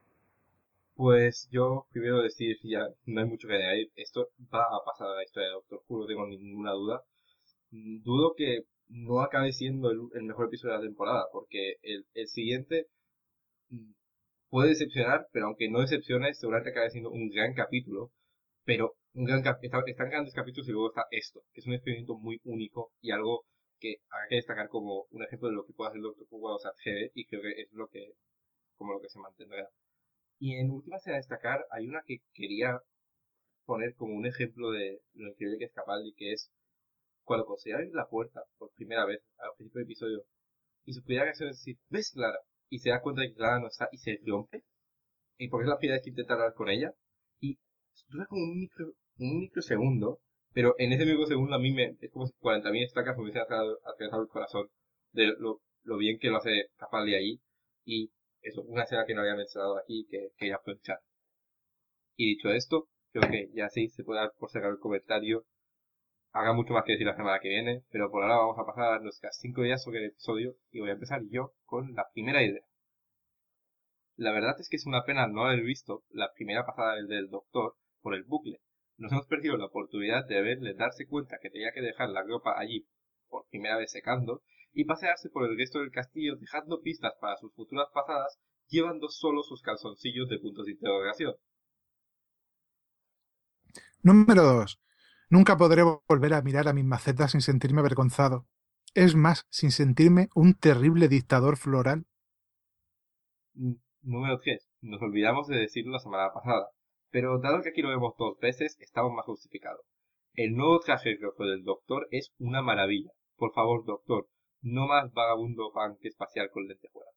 Pues yo primero decir, ya no hay mucho que añadir, esto va a pasar a la historia de Doctor Who, no tengo ninguna duda. Dudo que no acabe siendo el mejor episodio de la temporada, porque el siguiente mm, puede decepcionar, pero aunque no decepcione, seguramente acabe siendo un gran capítulo, pero están grandes capítulos y luego está esto, que es un experimento muy único y algo que hay que destacar como un ejemplo de lo que puede hacer el Doctor Who cuando se accede y creo que es como lo que se mantendrá. Y en últimas a destacar, hay una que quería poner como un ejemplo de lo increíble que es Capaldi, que es cuando consigue abrir la puerta por primera vez al principio del episodio y su primera reacción es decir, ¿ves Clara? Y se da cuenta de que Clara no está y se rompe. Y porque es la primera vez que intenta hablar con ella. dura como un microsegundo, pero en ese microsegundo a mí es como si 40.000 estacas me hubiesen atravesado el corazón de lo bien que lo hace Capaldi de ahí. Y eso, una escena que no había mencionado aquí que quería aprovechar. Y dicho esto, creo que ya sí se puede dar por cerrar el comentario. Habrá mucho más que decir la semana que viene, pero por ahora vamos a pasar a nuestras 5 ideas sobre el episodio y voy a empezar yo con la primera idea. La verdad es que es una pena no haber visto la primera pasada del Doctor por el bucle. Nos hemos perdido la oportunidad de verle darse cuenta que tenía que dejar la ropa allí por primera vez secando y pasearse por el resto del castillo dejando pistas para sus futuras pasadas, llevando solo sus calzoncillos de puntos de interrogación. Número 2. Nunca podré volver a mirar a mis macetas sin sentirme avergonzado. Es más, sin sentirme un terrible dictador floral. Número 3. Nos olvidamos de decirlo la semana pasada, pero dado que aquí lo vemos 2 veces, estamos más justificados. El nuevo traje rojo del Doctor es una maravilla. Por favor, Doctor, no más vagabundo punk espacial con lentejuelas.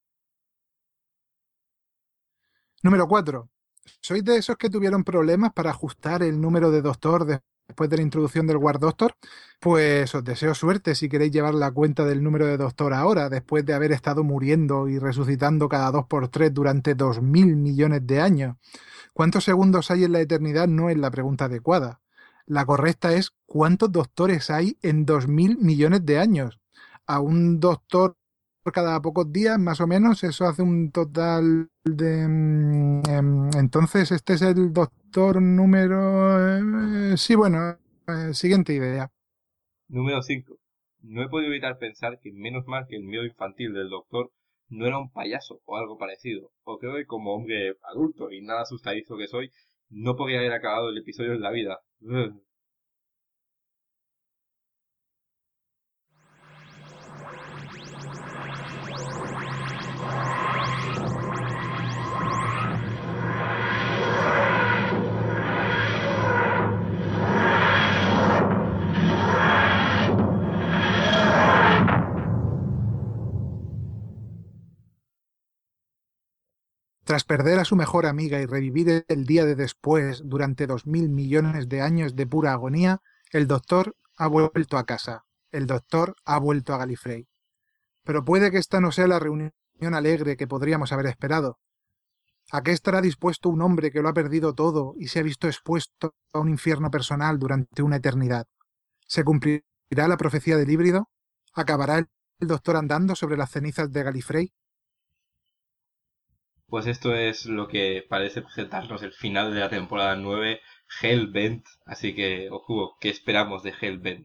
Número 4. ¿Sois de esos que tuvieron problemas para ajustar el número de Doctor después de la introducción del War Doctor? Pues os deseo suerte si queréis llevar la cuenta del número de Doctor ahora, después de haber estado muriendo y resucitando cada 2x3 durante 2.000 millones de años. ¿Cuántos segundos hay en la eternidad? No es la pregunta adecuada. La correcta es ¿cuántos doctores hay en 2.000 millones de años? A un doctor por cada pocos días, más o menos, eso hace un total de... entonces, este es el doctor número... sí, bueno, siguiente idea. Número 5. No he podido evitar pensar que menos mal que el miedo infantil del Doctor no era un payaso o algo parecido, o creo que como hombre adulto y nada asustadizo que soy, no podría haber acabado el episodio en la vida. Ugh. Tras perder a su mejor amiga y revivir el día de después durante 2.000 millones de años de pura agonía, el Doctor ha vuelto a casa. El Doctor ha vuelto a Gallifrey. Pero puede que esta no sea la reunión alegre que podríamos haber esperado. ¿A qué estará dispuesto un hombre que lo ha perdido todo y se ha visto expuesto a un infierno personal durante una eternidad? ¿Se cumplirá la profecía del híbrido? ¿Acabará el Doctor andando sobre las cenizas de Gallifrey? Pues esto es lo que parece presentarnos el final de la temporada 9, Hellbent. Así que, Okubo, ¿qué esperamos de Hellbent?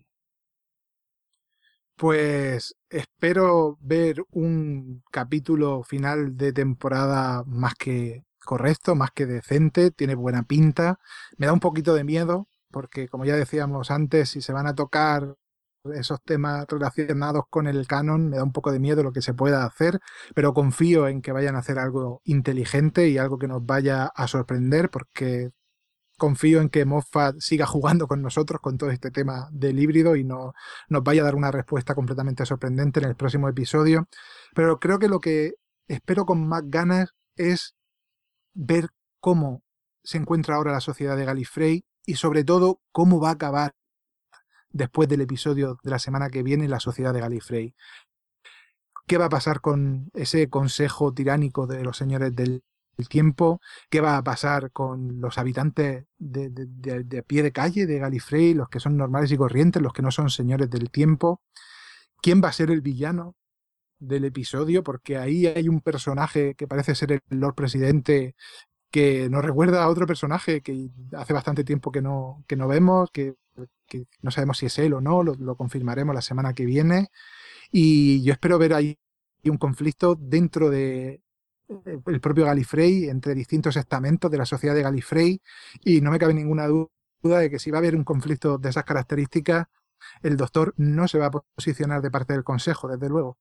Pues espero ver un capítulo final de temporada más que correcto, más que decente, tiene buena pinta. Me da un poquito de miedo, porque como ya decíamos antes, si se van a tocar esos temas relacionados con el canon, me da un poco de miedo lo que se pueda hacer, pero confío en que vayan a hacer algo inteligente y algo que nos vaya a sorprender, porque confío en que Moffat siga jugando con nosotros con todo este tema del híbrido y no nos vaya a dar una respuesta completamente sorprendente en el próximo episodio. Pero creo que lo que espero con más ganas es ver cómo se encuentra ahora la sociedad de Gallifrey y sobre todo cómo va a acabar después del episodio de la semana que viene la sociedad de Gallifrey. ¿Qué va a pasar con ese consejo tiránico de los señores del tiempo? ¿Qué va a pasar con los habitantes de pie de calle de Gallifrey, los que son normales y corrientes, los que no son señores del tiempo? ¿Quién va a ser el villano del episodio? Porque ahí hay un personaje que parece ser el Lord Presidente que nos recuerda a otro personaje que hace bastante tiempo que no vemos, que no sabemos si es él o no, lo confirmaremos la semana que viene. Y yo espero ver ahí un conflicto dentro de el propio Gallifrey, entre distintos estamentos de la sociedad de Gallifrey, y no me cabe ninguna duda de que si va a haber un conflicto de esas características, el Doctor no se va a posicionar de parte del Consejo, desde luego.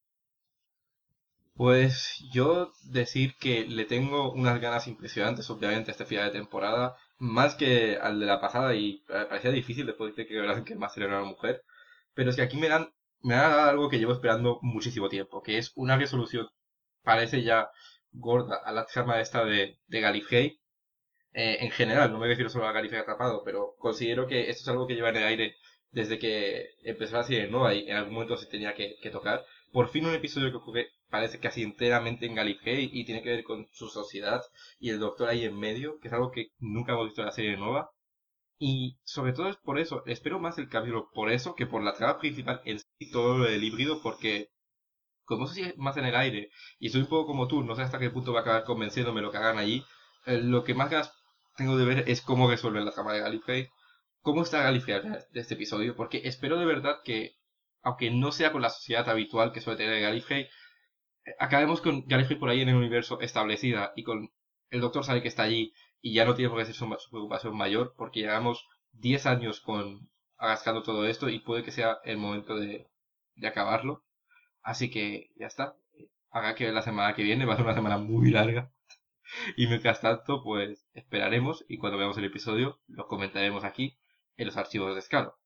Pues yo decir que le tengo unas ganas impresionantes, obviamente, a este final de temporada, más que al de la pasada, y parecía difícil después de que verán que el Máster era una mujer, pero es que aquí me han dado algo que llevo esperando muchísimo tiempo, que es una resolución, parece ya gorda, a la trama esta de Gallifrey, En general, no me refiero solo a Gallifrey atrapado, pero considero que esto es algo que lleva en el aire desde que empezó la serie nueva y en algún momento se tenía que tocar. Por fin un episodio que ocurre parece casi enteramente en Gallifrey y tiene que ver con su sociedad y el doctor ahí en medio, que es algo que nunca hemos visto en la serie nueva. Y sobre todo es por eso, espero más el capítulo por eso que por la trama principal en sí, todo lo del híbrido, porque como eso sigue más en el aire y soy un poco como tú, no sé hasta qué punto va a acabar convenciéndome lo que hagan allí, lo que más ganas tengo de ver es cómo resuelven la trama de Gallifrey, cómo está Gallifrey de este episodio, porque espero de verdad que, aunque no sea con la sociedad habitual que suele tener Gallifrey, acabemos con Gallifrey por ahí en el universo establecida y con el doctor sabe que está allí y ya no tiene por qué ser su preocupación mayor, porque llevamos 10 años con agascando todo esto y puede que sea el momento de acabarlo. Así que ya está. Habrá que ver la semana que viene, va a ser una semana muy larga. Y mientras tanto, pues esperaremos y cuando veamos el episodio lo comentaremos aquí en los archivos de Scalo.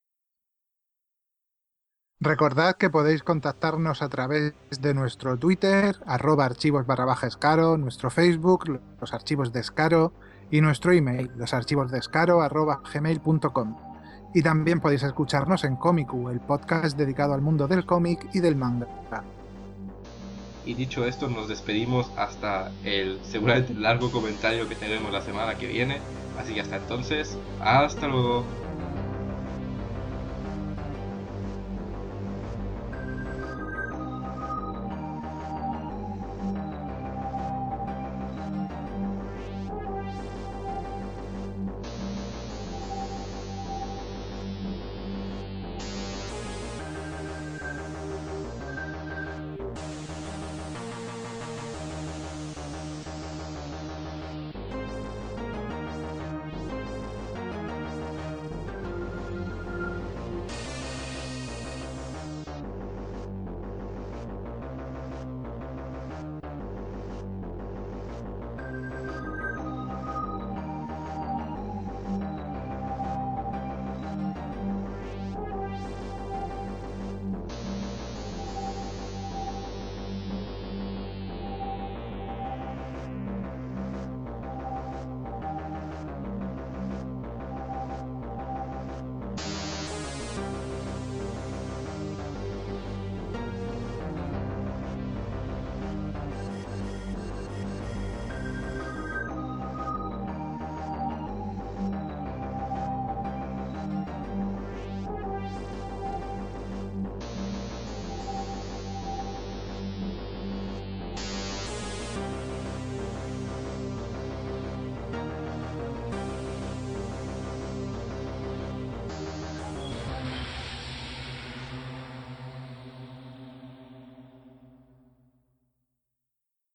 Recordad que podéis contactarnos a través de nuestro Twitter, @archivos_Scaro, nuestro Facebook, los archivos de Scaro, y nuestro email, losarchivosdescaro@gmail.com. Y también podéis escucharnos en Comicu, el podcast dedicado al mundo del cómic y del manga. Y dicho esto, nos despedimos hasta el seguramente largo comentario que tendremos la semana que viene. Así que hasta entonces, hasta luego.